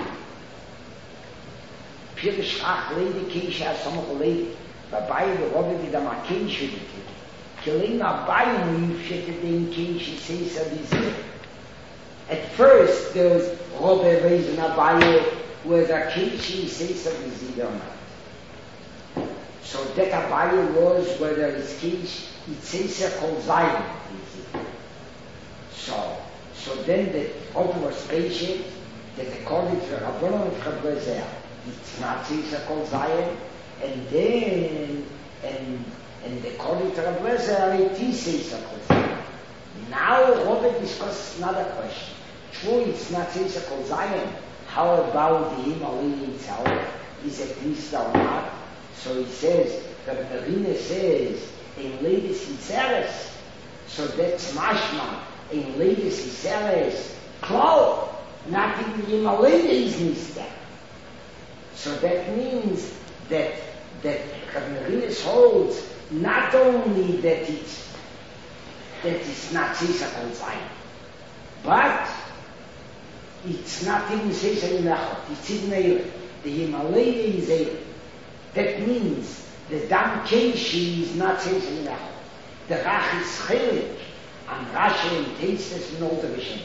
Pirish Ach Leide Keishi Asomach Leide. Babai the Robbe with Dam Keishi Dike. Kelem Abai Muifshete Den Keishi Seisel Bizir. At first there was Robbe Reisen Abai whether Keishi Seisel Bizir or not. So that Abai was whether it's Keishi, it's Seisel called Zion. So, so then the Robbe was patient that according to Rabbanon of Chabrezer, it's not Seisel called Zion, and then, and, and according to Chabrezer, it is Seisel called Zion. Now Robbe discusses another question. True, it's not Seisel called Zion. How about the Himalaya itself? Is it Nista or not? So he says, the Marina says, in Ladies Sinceres, so that's mashma, in Ladies Sinceres, Klo, not even the Himalaya is Nista. So that means that, that Marina holds not only that it's, that it's not Seisel called Zion, but it's not even Seisel Inachot, it's even Eber. The Himalaya is Eber. That means the Dam Keishi is not Seisel Inachot. The Rach is Chelik, and Rashi and Teistes and all the Rishon.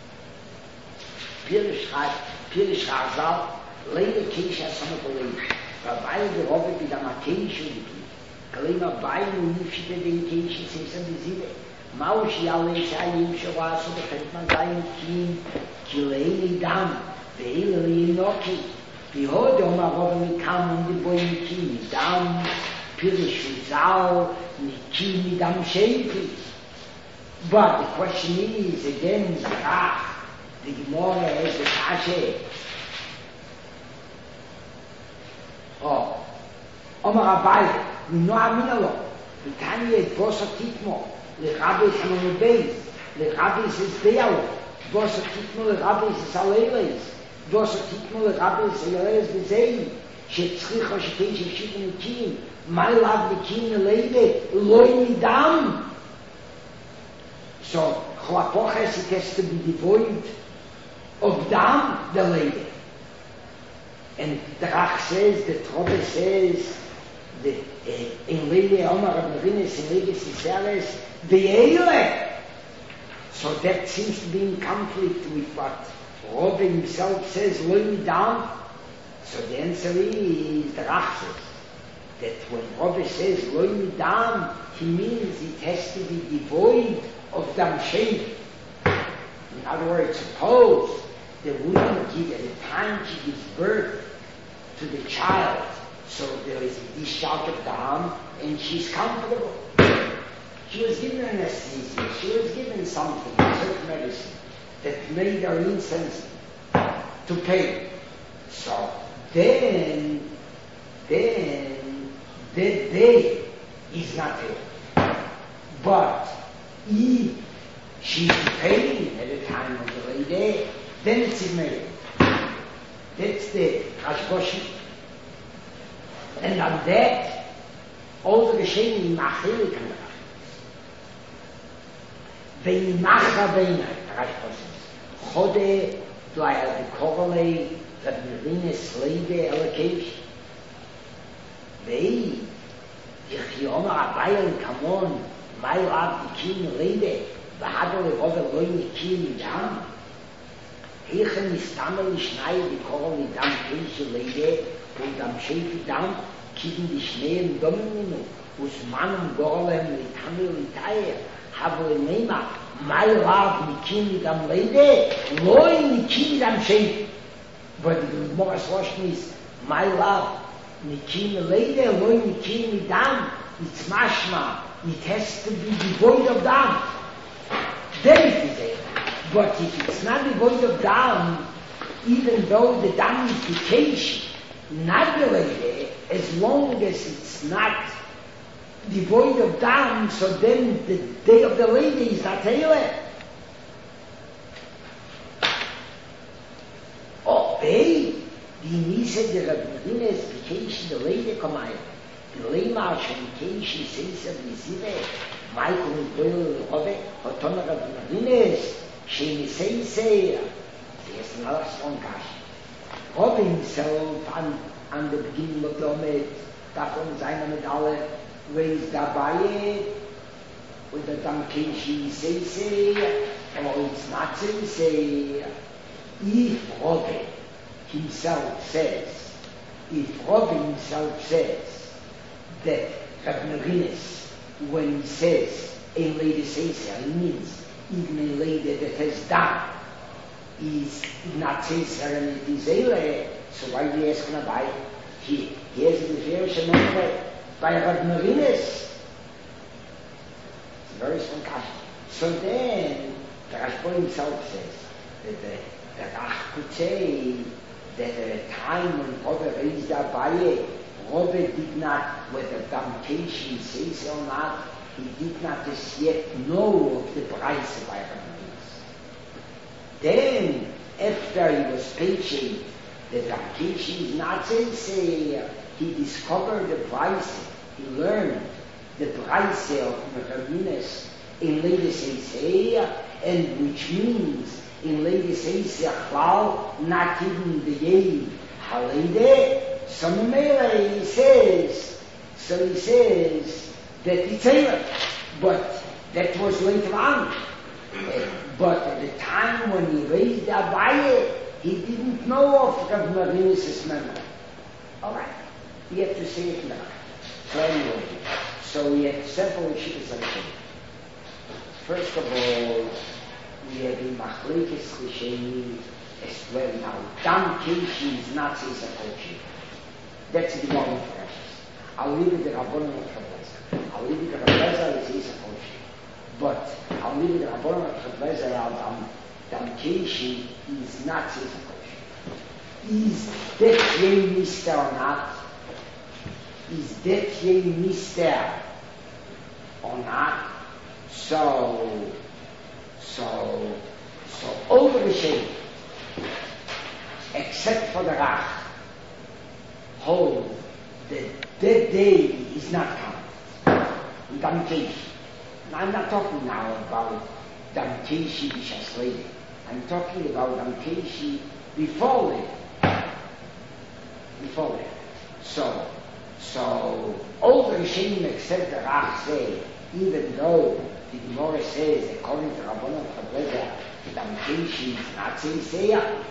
Pirish Chazal, Leide Keishi Asomach Leide. Rabbi the Robbe with Dam Keishi, Kalema Bayu Nifshite Den Keishi Seisel Bizire. Maushi Alei Shayim Shavas, so the Fentman Zayin Kim, Kilei Dam, the Hilary Inoki, the Hodom Arov Mikam, the boy Nikim, Dam, Pirish Uzal, Nikim, Dam Shepi. But the question is, again, Zarach, the Gemara has the Kashe. Oh, Omar Abai, we know Aminalo, the Tanya at Bosa Tikmo. The Rabbi is on the base. The Rabbi is Be'al. Bosa Tikmo, the Rabbi is Aleles. Bosa Tikmo, the Rabbi is Aleles Bezein. Shetzricha Shetei Shevshit Nikim. My love Nikim Leide. Loi Midam. So, Chlapoches, it has to be devoid of Dam, the Leide. And the Rach says, the Trobe says, the uh, in Leide Omar Rabbevinus in Leide Siseres, the Eile. So that seems to be in conflict with what Robbe himself says, Loi Midam. So the answer is, the Rach says, that when Robbe says Loi Midam, he means it has to be devoid of Dam Shein. In other words, suppose the woman gives, at the time she gives birth to the child, so there is a discharge of Dam, and she's comfortable. She was given anesthesia, she was given something, certain medicine, that made her insensitive to pain. So then, then, that day is not there. But if she's in pain at the time of the lady, then it's in May. That's the Hashboshi. And on that, all the Geshem in Machilik and Vein Macha Veina, Hashboshi. Chode, do I have the Korole, that Merines Leide, Elakesh? Vein, Ich Yomar Abayel, come on, my love, the King Leide, the Hadol, the Robert Loin, the King Dam. Hechen ist Tammel, Schnei, die Korn, die Damm, Kirche, Leide, und am Schäfi Damm, kicken die Schnee im Domino, us Mann und Gorlem, mit Tammel und Teier, habe Nema, my love, Nikin mit am Leide, Loi, Nikin mit am Schäfi. But the more question is, my love, Nikin Leide, Loi, Nikin mit Damm, it's mashma, it has to be devoid of Damm. Then it is there. But if it's not devoid of Damm, even though the Damm is vacation, not the Leide, as long as it's not devoid of Damm, so then the day of the Leide is not Eileh. Oh, hey, die Nise der Rabbinines vacation, the Leide come out. The Leima vacation says of the Zive, Michael and Boyle Robbe, Hotoner Rabbinines, She say say, there's another strong cash. Robbe himself and, and the beginning of the Omed, davon seine Medaille, raised dabei, with the Damkeshi say say, or it's not say say. If Robbe himself says, if Robbe himself says that Rabbinines, when he says a lady says, he means even a lady that has done is not says and it is a so why do you ask him about he here's the version by Rabbinines. It's a very strong question. So then the Rashba himself says that the the Rach could say that at a time when Robbe raised Abaye, Robbe did not, whether Damkeshi says or not, he did not as yet know of the price of Rabbinines. Then, after he was patient, the Damkeshi is not saying, he discovered the price, he learned the price of Rabbinines in later say, and which means in lady says Yachlau, not even the Yei Halede, so Memele he says, so he says that it's Eileh, but that was later on. Uh, but at the time when he raised Abaye, he didn't know of Rav Marinis' memory. All right, we have to say it now. So anyway, so we have several issues on it. First of all, we have in Machlekes Rishayim as well now. Damkeshi is not says a kochi. That's the one for us. I'll leave it the Rabbanon of Chablezer. I'll leave it the Rabbanon that says a kochi. But I'll leave it the Rabbanon of Chablezer out Damkeshi is not says a kochi. Is that ye mister or not? Is that ye mister or not? So So, so all the Rishonim, except for the Rach, hold that that day is not counted. Damkeshi. I'm not talking now about Damkeshi B'Shas Leide. I'm talking about Damkeshi before Leide. Before Leide. So, so all the Rishonim except the Rach say, even though the Gemara says, according to Rabbanon Chablezer, Damkeshi is not Seiseya.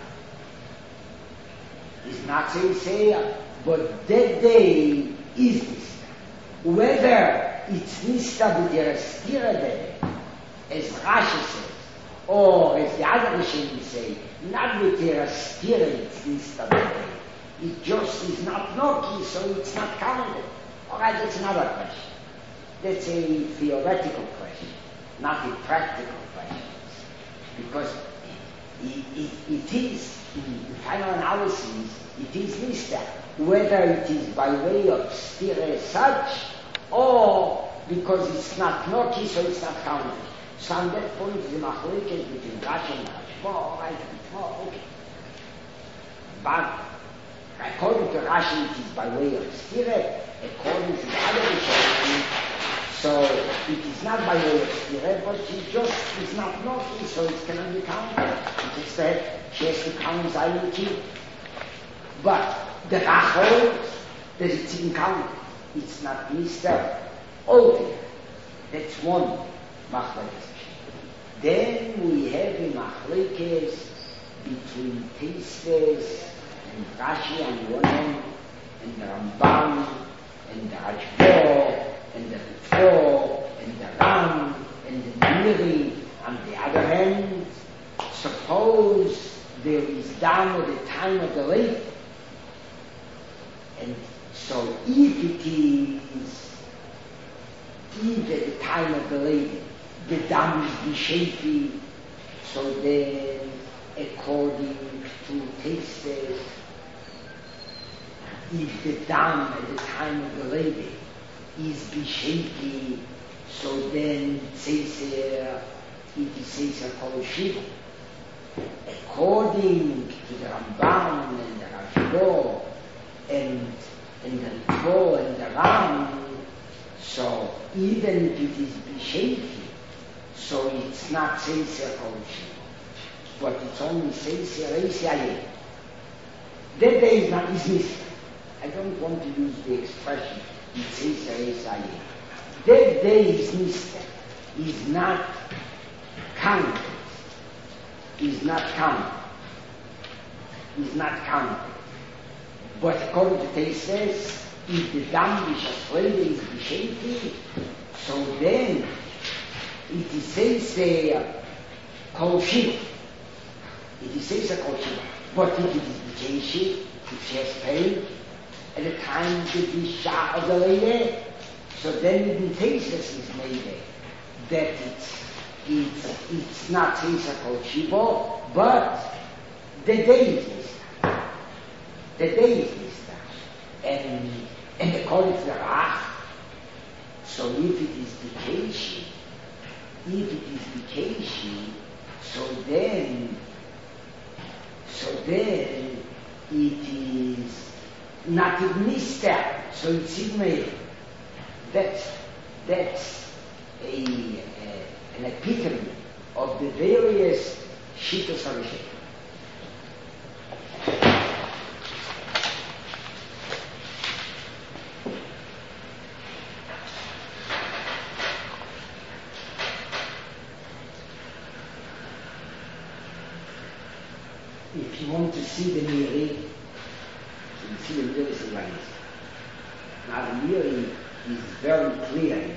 Is not Seiseya, but that day is Nista. Whether it's Nista with the Rastira day, as Rashi says, or as the other Rishonim say, not with the Rastira, it's Nista day. It just is not Noki, so it's not counted. All right, that's another question. That's a theoretical question, not a practical question. Because it, it, it is, in the final analysis, it is Nista. Whether it is by way of stira as such, or because it's not Noki, so it's not counted. So on that point, the Machlekes between Rashi and Rashba, all right, oh, okay. But according to Rashi, it is by way of stira. According to the other Rishonim, so it is not by way of stira, but it just is not Noki, so it cannot be counted. It's that she has to count Zayuki. But the Rachel, that it's in counted. It's not Mister Over. That's one Machlekes. Then we have in Machlekes between Tosfos and Rashi on one hand, and the Ramban, and the Rashba, and the Ritva, and the Ram, and the Miri on the other hand. Suppose there is down at the time of the lake, and so if it is, if at the time of the lake, the dam is b'shefi, so then according to Tosfos, if the dam at the time of the lady is b'shefi, so then Tzeser, it is Tzeser Kol Shiva. According to the Ramban and the Rashba and, and the Ritva and the Ram, so even if it is b'shefi, so it's not Tzeser Kol Shiva, but it's only Tzeser Eis Hayom. That day is not is missing. I don't want to use the expression it's Tzeser Eis Hayom. That day is missing, is not counted. Is not counted. Is not counted. But according to Tosfos, if the dam b'shafreda is b'shefi, so then it is Tzeser Kol Shiva. It is Tzeser Kol Shiva. But if it is b'shefi, it's just paid at the time to be shah of the lady, so then even Tosfos is made that it's It's, it's not Tzeser Kol Shiva, but the day is Nista. The day is Nista. And, and according to the Rach, so if it is Bikeshi, if it is Bikeshi, so then, so then it is not Nista, so it's Sigmei. That's, that's a, a an epitome of the various shittas of Rishon. If you want to see the Miri, you can see the Miri is right. Now the Miri is very clear, you know.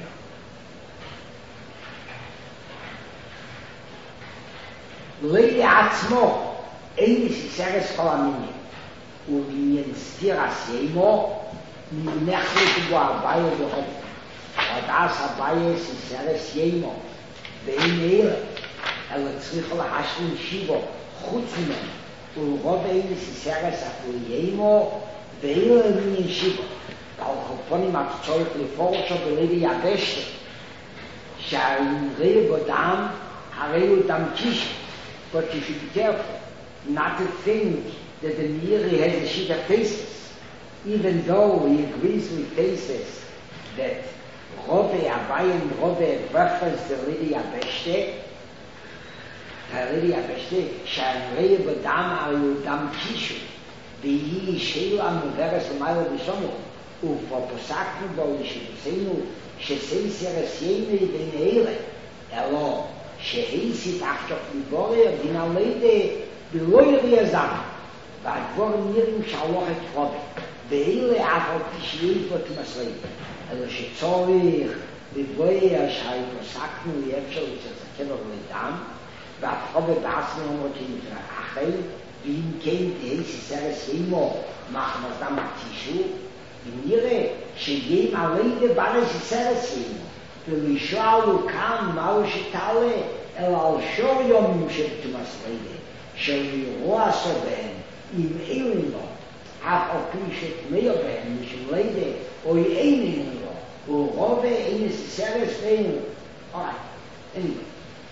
Lady עצמו, אין סיסרס כל המינים, ובעניין סתירס ימו, נמנחת בו הבעיה בחוב. ודעס הבעיה סיסרס ימו, ואין אלה, אלא צריך להשלים שיבו, חוץ ממנו, ולרוב אין סיסרס אפילו ימו, ואין למין שיבו. ועל חופונים הצורך לפורשו בלדי יבשת, שהאינרי בדם, הרי הוא דם קישת. But you should be careful not to think that the Miri has a sheet of Tosfos, even though he agrees with Tosfos that Rove Abayim Rove refers the Lidi Abeshte, the Lidi Abeshte, Shanrei Badam Ayu Dam Kishu, Vihi Sheilu Amuveres Umayu Bishomu, Ufa Posaknu Bo Yishibusenu, Shesei Seresyeinu Yidin Eile, Elo, שהיסית עכשיו לבורר, דין הלידה, ולא יראה זמן. והדבור נראים שהלוך את רובה. ואלה אף על פי שיהיה פה תמסרים. אלא שצורך לבורר שהיפוסקנו אפשר לצזקב על לידם, ואף רובה בעצמי אומרות שנתרחל, ואם כן תהיה סיסרס אימו, מחמזדם התישו, ונראה שיהיה הלידה בעלי סיסרס אימו. ולשאלו כאן מהו שתעלה, אלא על שור יומים שבתומס לידה, שלרוע סובן, אם אילין לו, אף על פי שתמיה בהם משום לידה, או אינין לו, ורובה אין סיסרס ואין לו. Alright, anyway.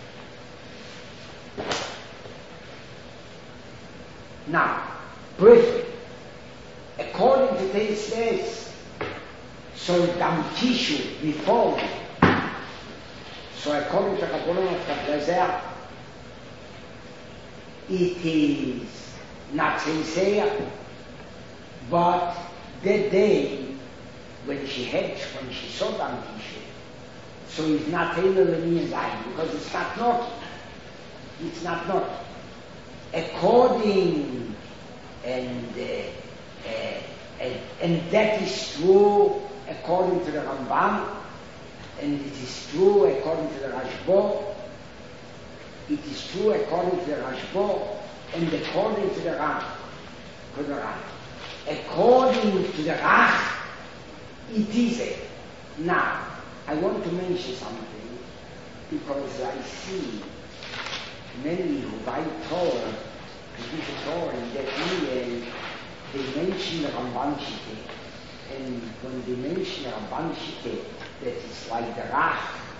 Now, briefly, according to Tosfos, so dam tissue before me, so according to Kabbalah of Kabbalah, it is not sincere, but the day when she had, when she saw dam tissue, so it's not able to be in because it's not naughty. It's not naughty. according, and, uh, uh, and, and that is true according to the Ramban, and it is true according to the Rashba, it is true according to the Rashba, and according to the Ram, to the Ram. According to the Rach, it is it. Now, I want to mention something, because I see many who buy Torah, produce a Torah, and that mean they mention the Ramban Shitteh, and when they mention the Ramban Shitteh, that it's like the Rach,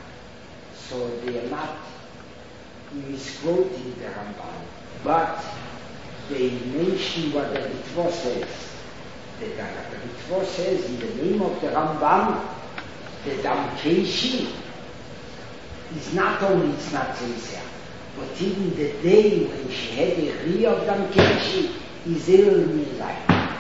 so they are not misquoting the Ramban, but they mention what the Ritva says. The, the Ritva says in the name of the Ramban, the Damkeshi is not only it's not sincere, but even the day when she had a Ri of Damkeshi is ill Mizai.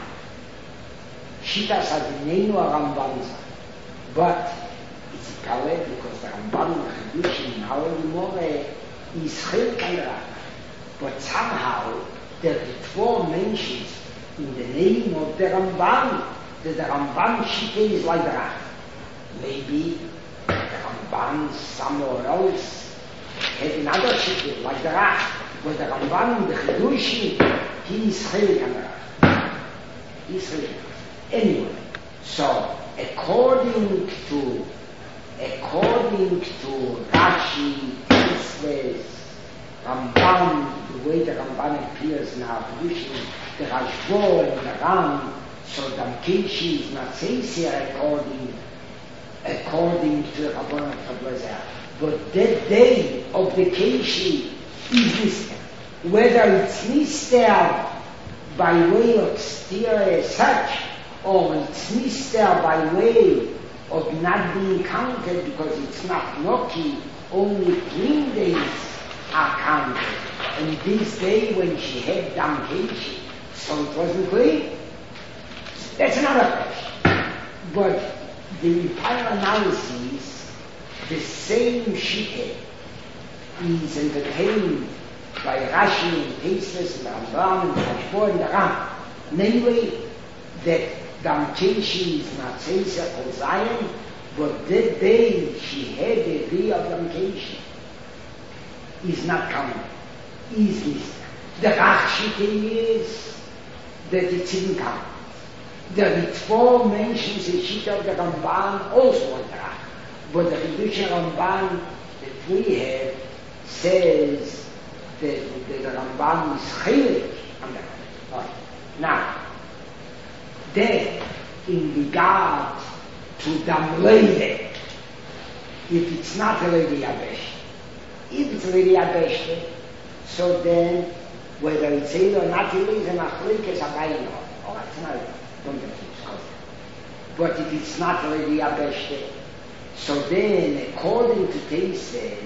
Shitas Adinenu Rambanza. But it's a Kale because the Ramban Chidush in our Gemara is Chil Kalra. But somehow the Ritva mentions in the name of the Ramban that the Ramban Shitteh is like that. Maybe the Ramban somewhere else had another Shitteh like the Rach, but the Ramban, the Chidushi, he is Chil Kalra. He is Chil. Anyway, so according to according to Rashi, Tosfos, Ramban, the way the Ramban appears in our position, the Rashba and the Ram, so Damkeshi is not sincere according according to the Rabban Kabbalah. But that day of the Keshi is Nister. Whether it's Nister by way of steer as such, or it's Nister by way of not being counted because it's not Noki, only clean days are counted. And this day when she had Damkeshi, so it wasn't clean. That's another question. But the entire analysis, the same Shitteh is entertained by Rashi and Tosfos and Rambam and Rashba and the Ram. Namely, that Damkeshi is not sincere for Zion, but that day she had a Ri of Damkeshi is not counted. Is this. The Rach Shitteh is that it's in count. The Ritva mentions the Shitteh of the Ramban also on the Rach. But the Chidush Ramban that we have says that the, the Ramban is Chilek on the Rach. Right. Now, then, in regard to Damleide, if it's not a Lady Yabesh, if it's a Lady Yabesh, so then, whether it's either or not, it is a Machlekes Abayim. Oh, that's not it. Don't get it. But if it's not a Lady Yabesh, so then, according to Tosfos,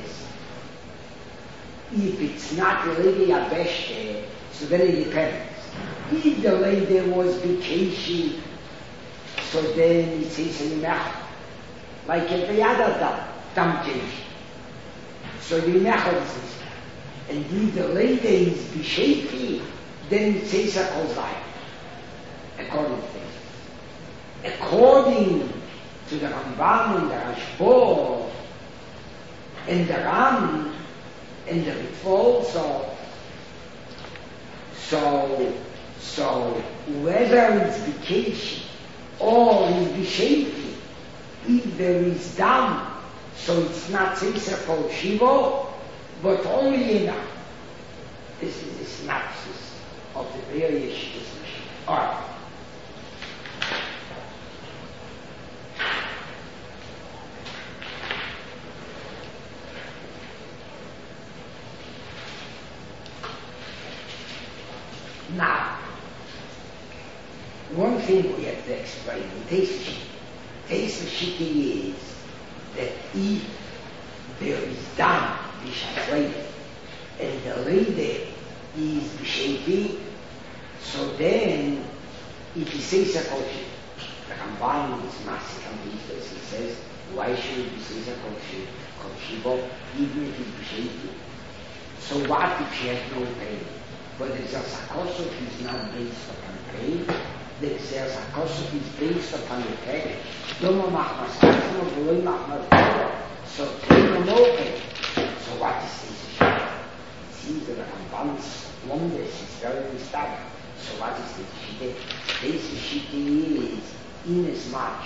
if it's not a Lady Yabesh, so then it depends. If the lady was Bikeshi, so then it says in Mechad, like every other Damkeshi. So the Mechad is this. And if the lady is Bishefi, then it says a Kozai. According to this. According to the Ramban and the Rashba and the Ram and the Ritva also, so So, whether it's Bikeshi or it's Bishefi, if there is Dam, so it's not Sefer for Shivo, but only enough. This is the synopsis of the various Shittas. All right. Now, one thing we have to explain in Tosfos Shitteh is that if there is Dam, Bishat and the lady is Bishefi, so then it is Sefer Koshi. The Ramban is Masik on these days. He says, why should it be Sefer Koshi, Koshibo, even if it's Bishefi? So what if she has no pain? But the Zersa is not based upon pain. The Zersa is based upon the fact Doma Machmas Atzmo V'loi Machmas V'loi. So pain or no pain. So what is this? It seems that a balance Lomdes is very unstable. So what is this? This shiti is inasmuch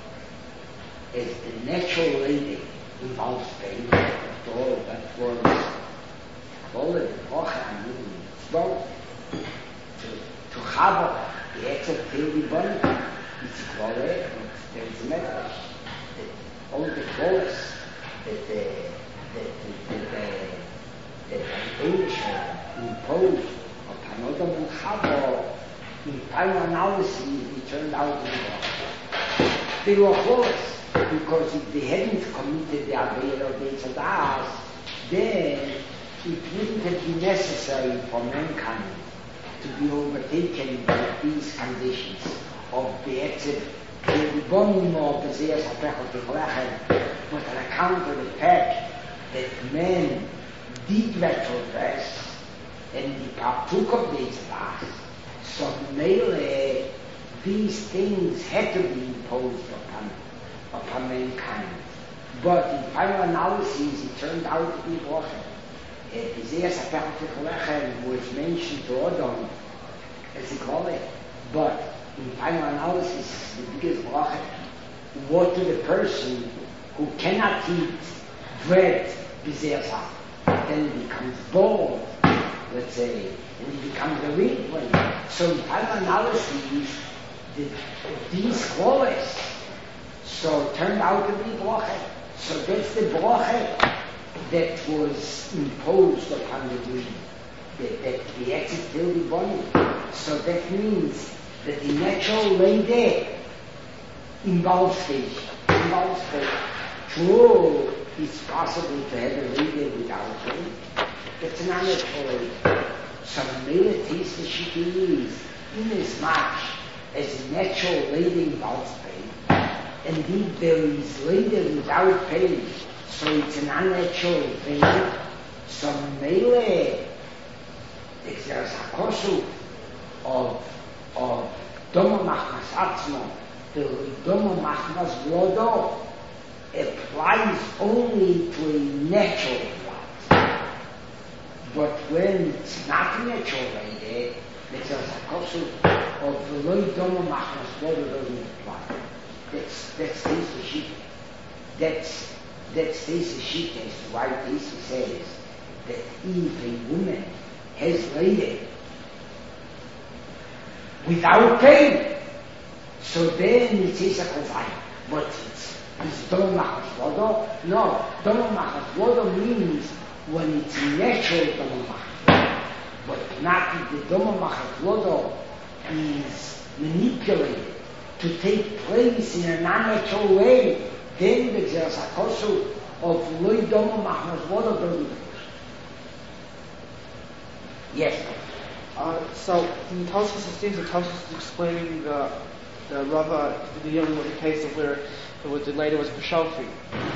as the natural lady involves pain. After all, that was all of the Bocha and well, to, to have the extra daily body, it's quality, there is a matter that all the qualities that the, that the, that the, that the English imposed upon other than Chavo, in final analysis, it turned out to be wrong. They were qualities, because if they hadn't committed the Aveir of the Tzadas, then it wouldn't have been necessary for mankind to be overtaken by these conditions of the exit, the bombing of the Zayas HaPechot, but on account of the fact that man did retrogress and he partook of these laws, so mainly these things had to be imposed upon, upon mankind. But in final analysis, it turned out to be broken. The Zayas HaPechot was mentioned to Adam, as they call it, but in final analysis, the biggest bracha, what to the person who cannot eat bread, Zayas, then he becomes bald, let's say, and he becomes a weak one. So in final analysis, the, these qualities, so turned out to be bracha. So that's the bracha that was imposed upon the dream, that, that the exit till the body. So that means that the natural lady involves fish, involves fish. True, it's possible to have a lady without pain. That's an unnatural lady. So the male taste that she is, inasmuch as a natural lady involves pain. Indeed, there is lady without pain. So it's an unnatural thing. So mele, there's a kosu of of Doma Machmas Atzmo, the Doma Machmas Vodo applies only to a natural light. But when it's not natural lady, there's a kosu of the Loi Doma Machmas Vodo doesn't apply. That's that's the sheet. That's That's this sheet as to why this says that if a woman has laid without pain, so then it is a kozai. But it's, it's Doma Machmas Vodo. No, Doma Machmas Vodo means when it's natural Doma Machmas. But not if the Doma Machmas Vodo is manipulated to take place in an unnatural way. Then there's a kosu of Loi Doma Machmas Vodo doesn't. Yes. Uh, so in Tosfos, it seems that Tosfos is explaining the the Rava dealing with the case of where the, the lady was Peshofi,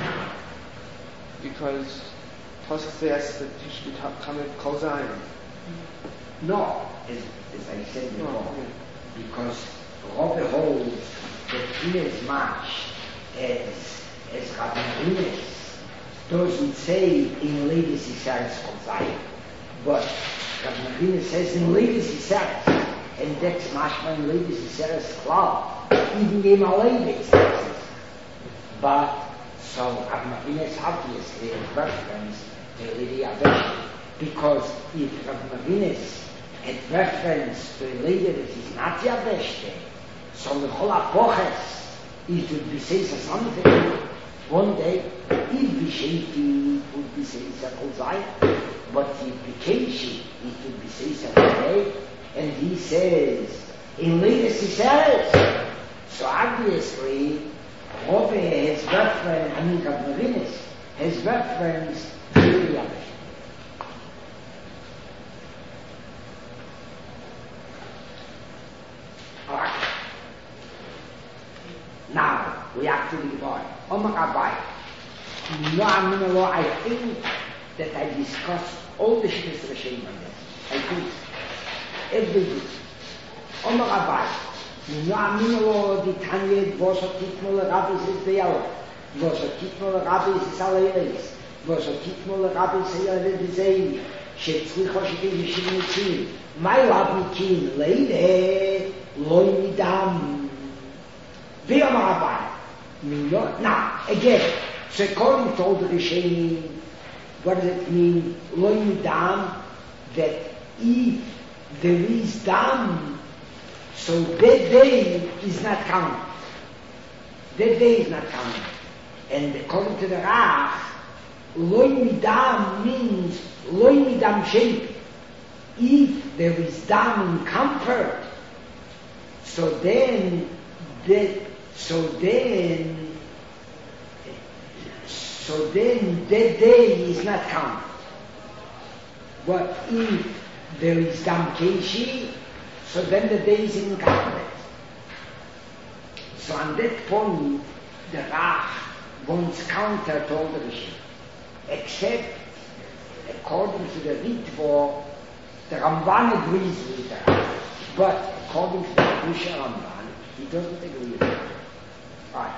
because Tosfos says that he should become a Kol Zayin. No, as, as I said before, no, yeah. Because Rava holds that in as much as as Rabbi doesn't say in ladies he says Kozai, but Rabbi says in ladies he says, and that's mashma in ladies he says club, even in a ladies. But so Rabbi is obviously a reference to Lady Avesh, because if Rabbi had reference to a lady that is not Yavesh, so the whole apoches it would be says something one day, if be shaky, it would be says a kozai, but if be keshi, it would be says a day, and he says, in latest he says, so obviously, Rove has reference, I mean, Gavnavinis has reference to the other. Alright. Now, we have to be born. Omakabai. No, I mean, I think that I discussed all the shittas of Hashem on this. I think every week. Omar Rabbi, no amino di Tanya, was a titmol rabbis is the hour, was a titmol rabbis is alays, was a titmol rabbis is alays, שצריכו שתהיה ישיב מה יואב נקין? לילה לא ידם ואומר הבא now again so according to all the Rishonim what does it mean? לא ידם that if there is dam so that day is not counted that day is not counted and according to the Rach לא ידם means Loi midam shape. If there is dam in comfort, so then, that, so then, so then that day is not counted. But if there is dam keishi, so then the day is incounted. So on that point, the Rach wants counter to all the Rishon, except according to the Ritvo, the Ramban agrees with that. But according to the Kedusha Ramban, he doesn't agree with it. Right.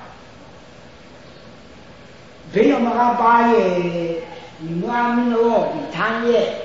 Ve'yom Rabbi, Minu Amin Lo, Itanye,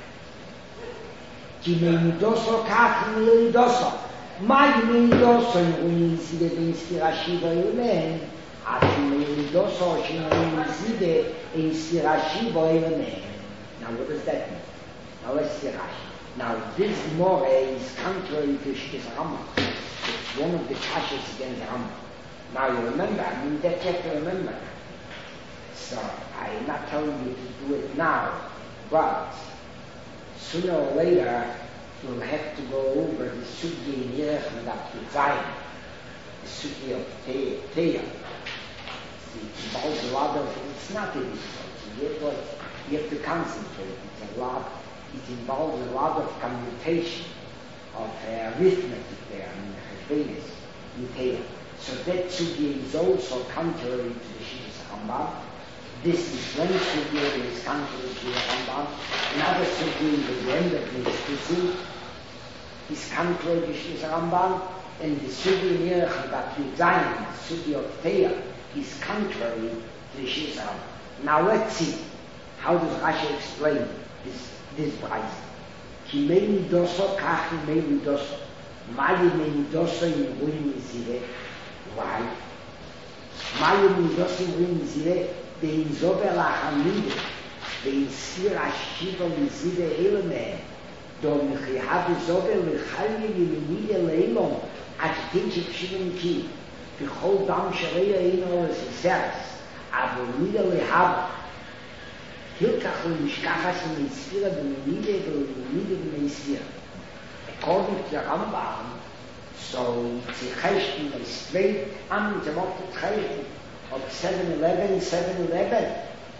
Ki Meidoso Kach Meidoso. My Meidoso, in Uniside B'Inspira Shiva Yumen, At Meidoso, Ki Uniside B'Inspira Shiva Yumen. Now what does that mean? Now let's see Rashi. Now this more is contrary to Shkis Rambam. It's one of the kashas against Rambam. Now you remember, I mean that you have to remember. So I'm not telling you to do it now, but sooner or later you'll have to go over the Sugi in Yerech and up to Zion. The Sugi of Teya. It involves a lot of, it's not easy. It was You have to concentrate. It's a lot. It involves a lot of commutation of uh, arithmetic there in the Cheshbenis, in Torah. So that sugya is also contrary to the Shittas Rambam. This is one sugya that is contrary to the Rambam. Another sugya in the end of the Shittas is contrary to the Shittas Rambam, and the sugya in Yerech that we Zion, the sugya of Torah, is contrary to the Shittas Rambam. Now let's see. How does Rashi explain this this price? Ki mei midoso kach mei midoso. Mayu mei midoso in ruim mizire. Why? Mayu midoso in ruim mizire. Bein zober lachamide. Bein sir ashiva mizire eleme. Do mechihav zober lechalye yimide leilom. At tinche pshivim ki. Bichol dam shareya ino leseseres. Avo mide lehav. Hilkach und Mishkachas in Meisvira, B'Menide, B'Menide, B'Meisvira. According to the Rambam, so it's a cheshbon, a straight am, it's a mocked cheshbon of seven eleven, seven eleven.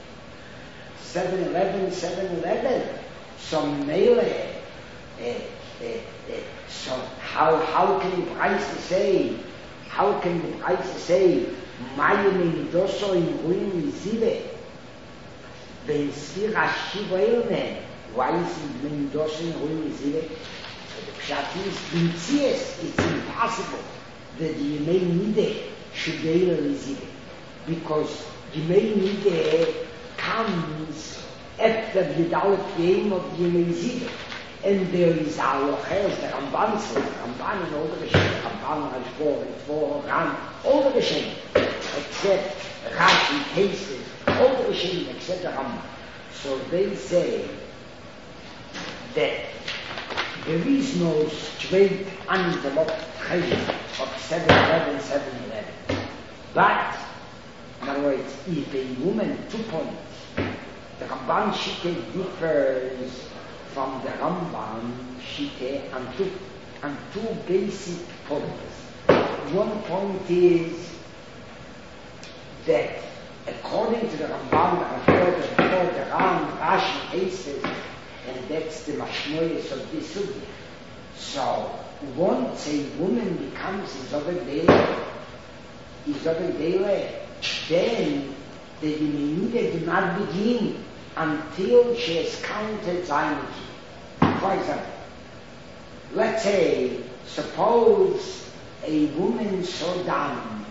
seven eleven, seven eleven. So Mele, eh, eh, eh, so how, how can the price say, how can the price say, Mayu Menidoso in Ruim Zive? When Sfira Shiva Elme, why is it Mendoza in Ruim Zile? The Pshat is, B'Tzies, it's impossible that the Yemei Nide should be Elme Zile. Because Yemei Nide comes after the Dalet game of the Yemei Zile. And there is our Loches, the Ramban says, the Ramban and all the Rishonim, Ramban has four, and four, Ram, all the Rishonim, except Rashi cases, all the Rishonim except the Rambam. So they say that there is no straight undeveloped cheshbon of seven eleven, seven eleven. But, in other words, if a woman, two points, the Ramban Shitte differs from the Rambam Shitte on two, on two basic points. One point is that according to the Ramban, the Rambam, the Ram, Rashi cases, and that's the mashmoyes of this sugya. So once a woman becomes Izobek Dele, Izobek Dele, then the Diminide do not begin until she has counted Zainiki. For example, let's say, suppose a woman saw down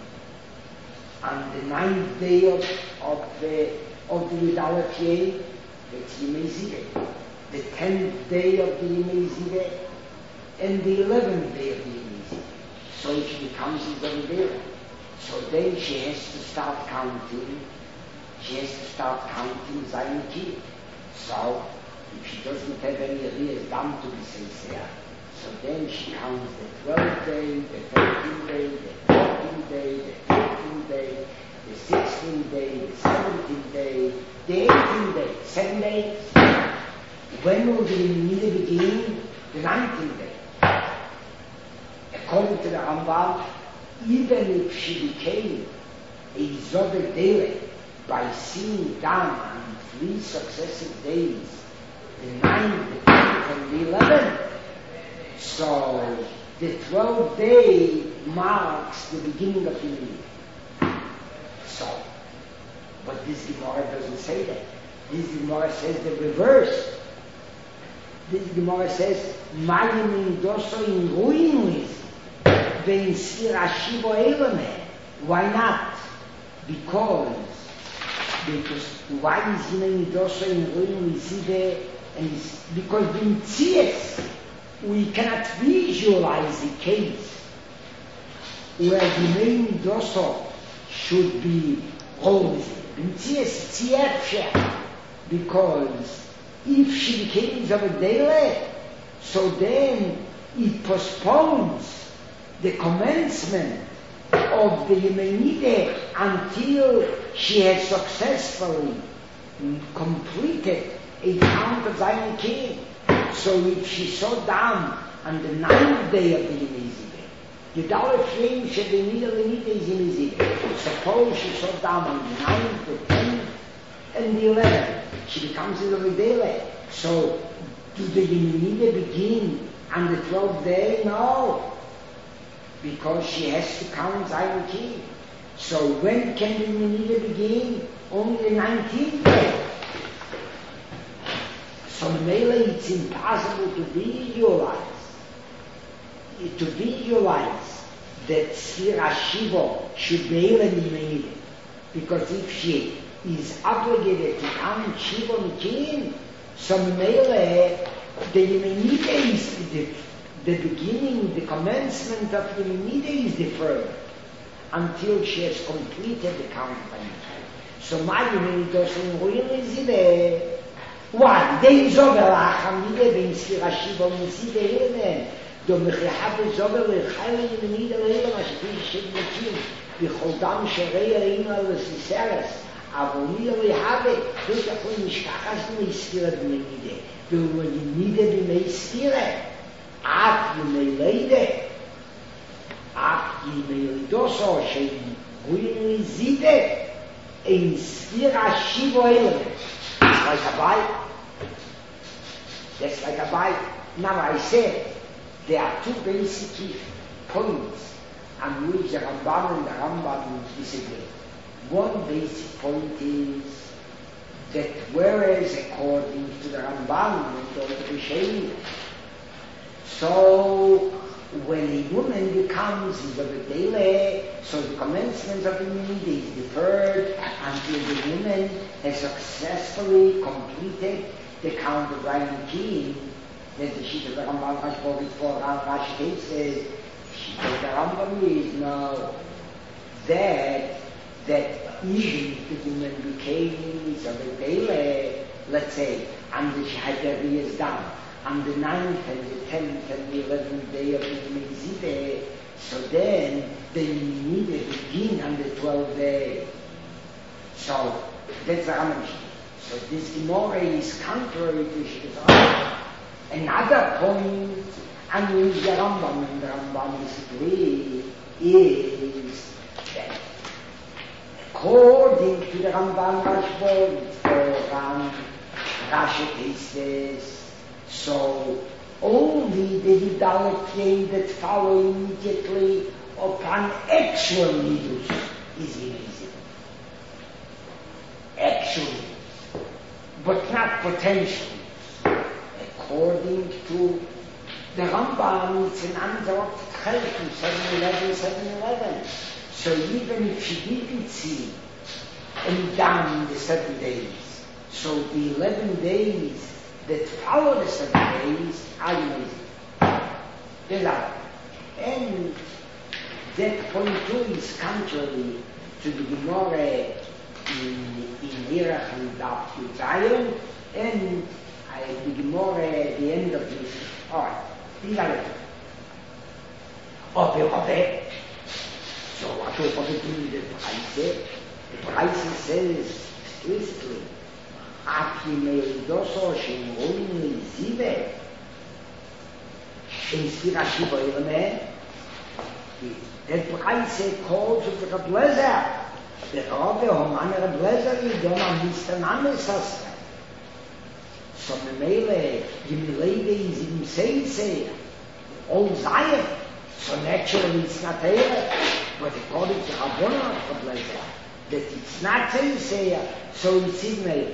on the ninth day of, of the of the Yudalatier, that's Yemei the tenth day of the Yemei and the eleventh day of the Yemei. So she becomes over there. So then she has to start counting. She has to start counting Zayin Ki. So if she doesn't have any arrears done to be sincere, so then she counts the twelfth day, the thirteenth day, the fourteenth day, the fifteenth day, the sixteenth day, the seventeenth day, the eighteenth day, seven days. When will the Yemei begin? The nineteenth day. According to the Rambam, even if she became a Zobel Dele by seeing down on three successive days, the ninth, the tenth, and the eleventh, so the twelfth day marks the beginning of the Yemei. So, but this Gemara doesn't say that. This Gemara says the reverse. This Gemara says, "Mayim doso in ruin vein sir ashivo elame." Why not? Because because why is Mayim doso in ruin zive? And it's because in Tzias we cannot visualize the case where the Mayim doso should be always in Tzias Tziefshe, because if she became Zavadele, so then it postpones the commencement of the Yemenide until she has successfully completed a count of Zayin Ki. So if she saw down on the ninth day of the Yemezide, the Dalet Shem Shebenida Lenida is Yemezide. Suppose she saw down on the ninth, the tenth, and the eleventh. She becomes a Zavidele. So, do the Yemenide begin on the twelfth day? No. Because she has to count Zayin Ki. So, when can the Yemenide begin? Only the nineteenth day. So, Mele, it's impossible to visualize. To visualize that Sfira Shiva should be in the Yemenide. Because if she is obligated to count Shiva Mikin, so Mele, the Yemenide is the, the beginning, the commencement of the Yemenide is deferred until she has completed the count of Yemenide. So my Yemenide doesn't really see the why? They Zoberach, Hamide, Ben Sfira Shiva Mitzide, do Mechihabe Zober, Lechayle Yemenide, Leila, Mashkish Shiva Mikin, Bicholdam Shereya Ima Lesiseres. אבל מי לא יחווה, לא יכול נשכחס במי ספירה במי נידה. ולא נידה במי ספירה, אף ימי לידה, אף ימי לידוסו, שגויים לזידה, אין ספירה שיבו אלם. That's like a bite. That's like a bite. Now I said, there are two basic points on which the Rambam and the Rambam disagree. One basic point is that whereas according to the Rambam and the Rishonim, so when a woman becomes Zavadele, so the commencement of the Yemenide is deferred until the woman has successfully completed the count of Zayin Ki. That the sheet of the Rambam has spoken for Rashi says, the sheet of the Rambam is no, that that even if the woman became Zavadele, let's say, and she had her years down, on the ninth and the tenth and the eleventh day of the Yemezide, so then the Yemenide begin on the twelfth day. So that's the Rambam. So this Gemara is contrary to Shkizah. Another point on which the Rambam and the Rambam disagree is that according to the Rambam Rashbod for um, Rashi cases, so only the Yudalatier that follow immediately upon actual nidus is invisible. Actually, but not potentially. According to The Rambam, it's an Antwort Chelkim, seven eleven, seven eleven. So even if she didn't see any down in the seven days, so the eleven days that follow the seven days are amazing. There's that. And that point too is contrary to the Gemara in, in Yerach and Daf Yudzayin, and uh, the Gemara at the end of this part. These are it. Ope, ope. So what do we do with the Preise? The Preise says explicitly, Aki meidoso shemoin zive, in Sira Shiva Ilame, the Preise calls of the Reblezer, the Rabbe Homan Reblezer, you don't understand this. So the Mele, the Milede is in Sensei, all Zion. So naturally it's not there, but according to Rabbona of the Blazer, that it's not Sensei, so it's in Mele.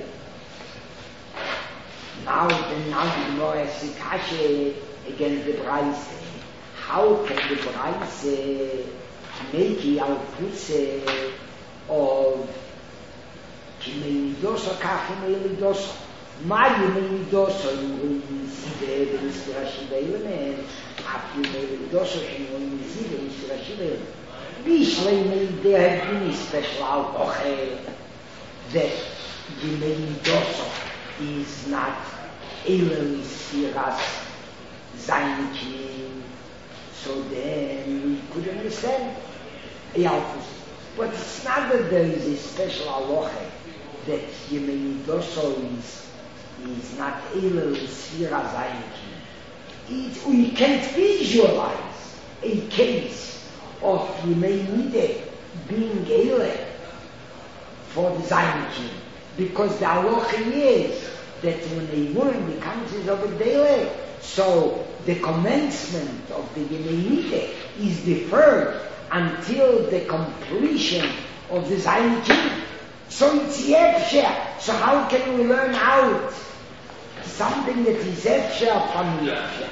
Now, then now the Gemara has the Kashe against the Braise. How can the Braise make the Alpuse of Kimeidoso Kachimelidoso? Mario Melidoso, you will see the Inspiration Element, after Melidoso, you will see the Inspiration Element. Vishley, there have been a special alcohol that the Melidoso is not Eloi Siras Zainikin, so then we could understand Yalfus. But it's not that there is a special aloha that Yemenidoso is is not able to sphere as It, we can't visualize a case of Yemenide being able for the Zainikin, because the halacha is that when a woman becomes of a daily, so the commencement of the Yemenide is deferred until the completion of the Zainikin. So it's Yefsha. So how can we learn out something that is Yefsha from Yefsha?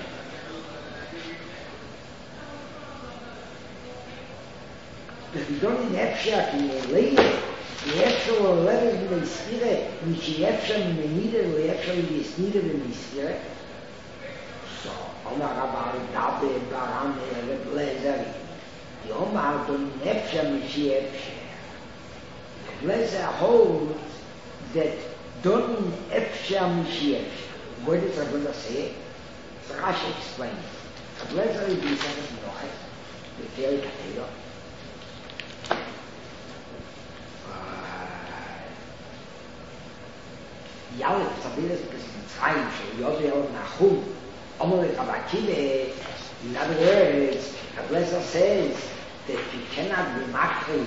If we don't in Yefsha can you lay it, the Yefsha will let us in the Spire, which Yefsha in the Nieder, the Yefsha in the Nieder in the Spire. So, Omar Rabbi Dabe, Barane, the Blazer, the Omar don't Yefsha, which Yefsha. Blazer holds that Donin Efsha Mishi Efsha. What does Rabbi say? So Rashi explains. Blazer is the second Noach, the very Katero. Yalef Tabilas because it's Mitzrayim, so Yodri Yod Nachum, Omole Kabakile. In other words, Blazer says that you cannot be makri.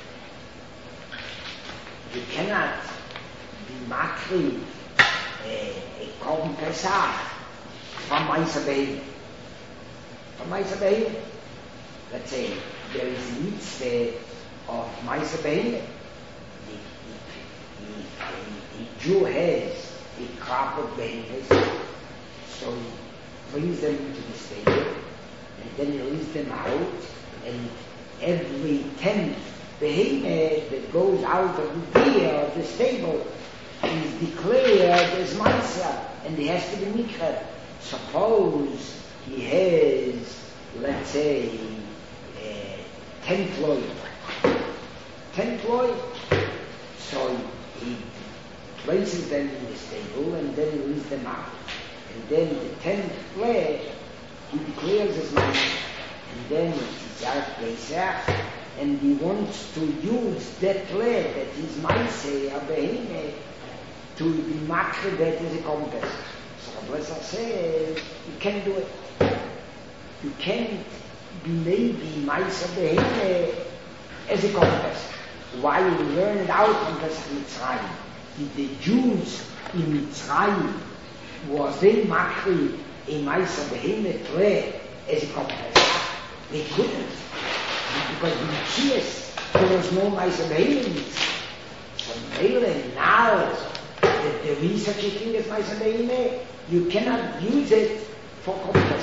You cannot be makri a Korban Pesach from Ma'aseh Behemah. From Ma'aseh Behemah, let's say there is a mitzvah of Ma'aseh Behemah. The, the, the, the Jew has a crop of behemahs, so he brings them into the stable, and then he leaves them out, and every tenth behemah that goes out of the gear of the stable is declared as Maisa, and he has to be mikra. Suppose he has, let's say, uh, ten ploy. Ten ploy. So he places them in the stable and then he leaves them out. And then the tenth ploy he declares as Maisa. And then it's Zarek Pesach, and he wants to use that ploy that is Maisa, a behemah, to be makre that as a compass. So the Blessed says, you can't do it. You can't be maybe Maisa Behemah as a compass. Why you learn it out from Pesach Mitzrayim? Did the Jews in Mitzrayim, was they makre a Maisa Behemah play as a compass? They couldn't. Because in Chias, there was no Maisa Behemah. So Mele now, that there is such a thing as Ma'aseh Behemah, you cannot use it for compass.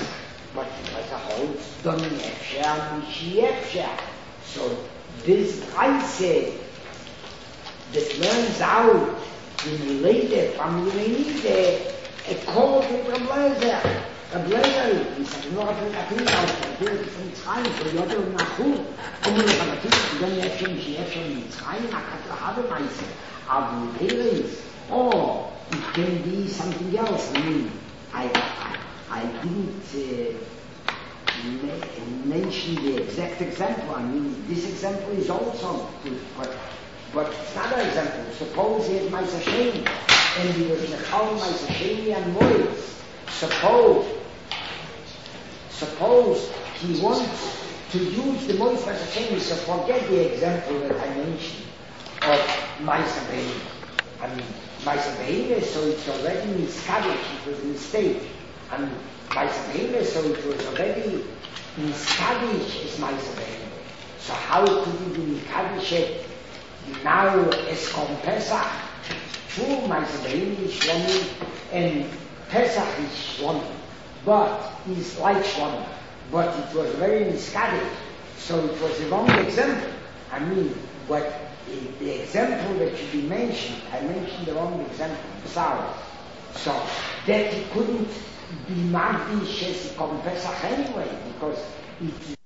but it was a whole done Efsha, Mishi Efsha. So this I say that learns out in the later from the Menide, a call to the Blazer. The Blazer, he said, no, I think I think I do it from time, so the other Nachum, come on, I think you don't have to be in time, I can't have it myself. Abu Helis, or it can be something else. I mean, I, I, I didn't uh, mention the exact example. I mean, this example is also good, but, but it's not an example. Suppose he has Ma'aser Sheni, and he was Nechal Ma'aser Sheni and Moritz. Suppose, suppose he wants to use the Moritz Ma'aser Sheni, so forget the example that I mentioned of Ma'aser Behemah. I mean, Ma'aser Behemah, so it's already in Skadish, it was in state. And Ma'aser Behemah, so it was already in Skadish as Ma'aser Behemah. So how could it be in Skadish now as come Pesach? True, Ma'aser Behemah is Shlomi, and Pesach is Shlomi. But it's like Shlomi. But it was very in Skadish, so it was the wrong example. I mean, what the example that should be mentioned, I mentioned the wrong example, sorry. So that he couldn't be Magdish as he come Pesach anyway, because it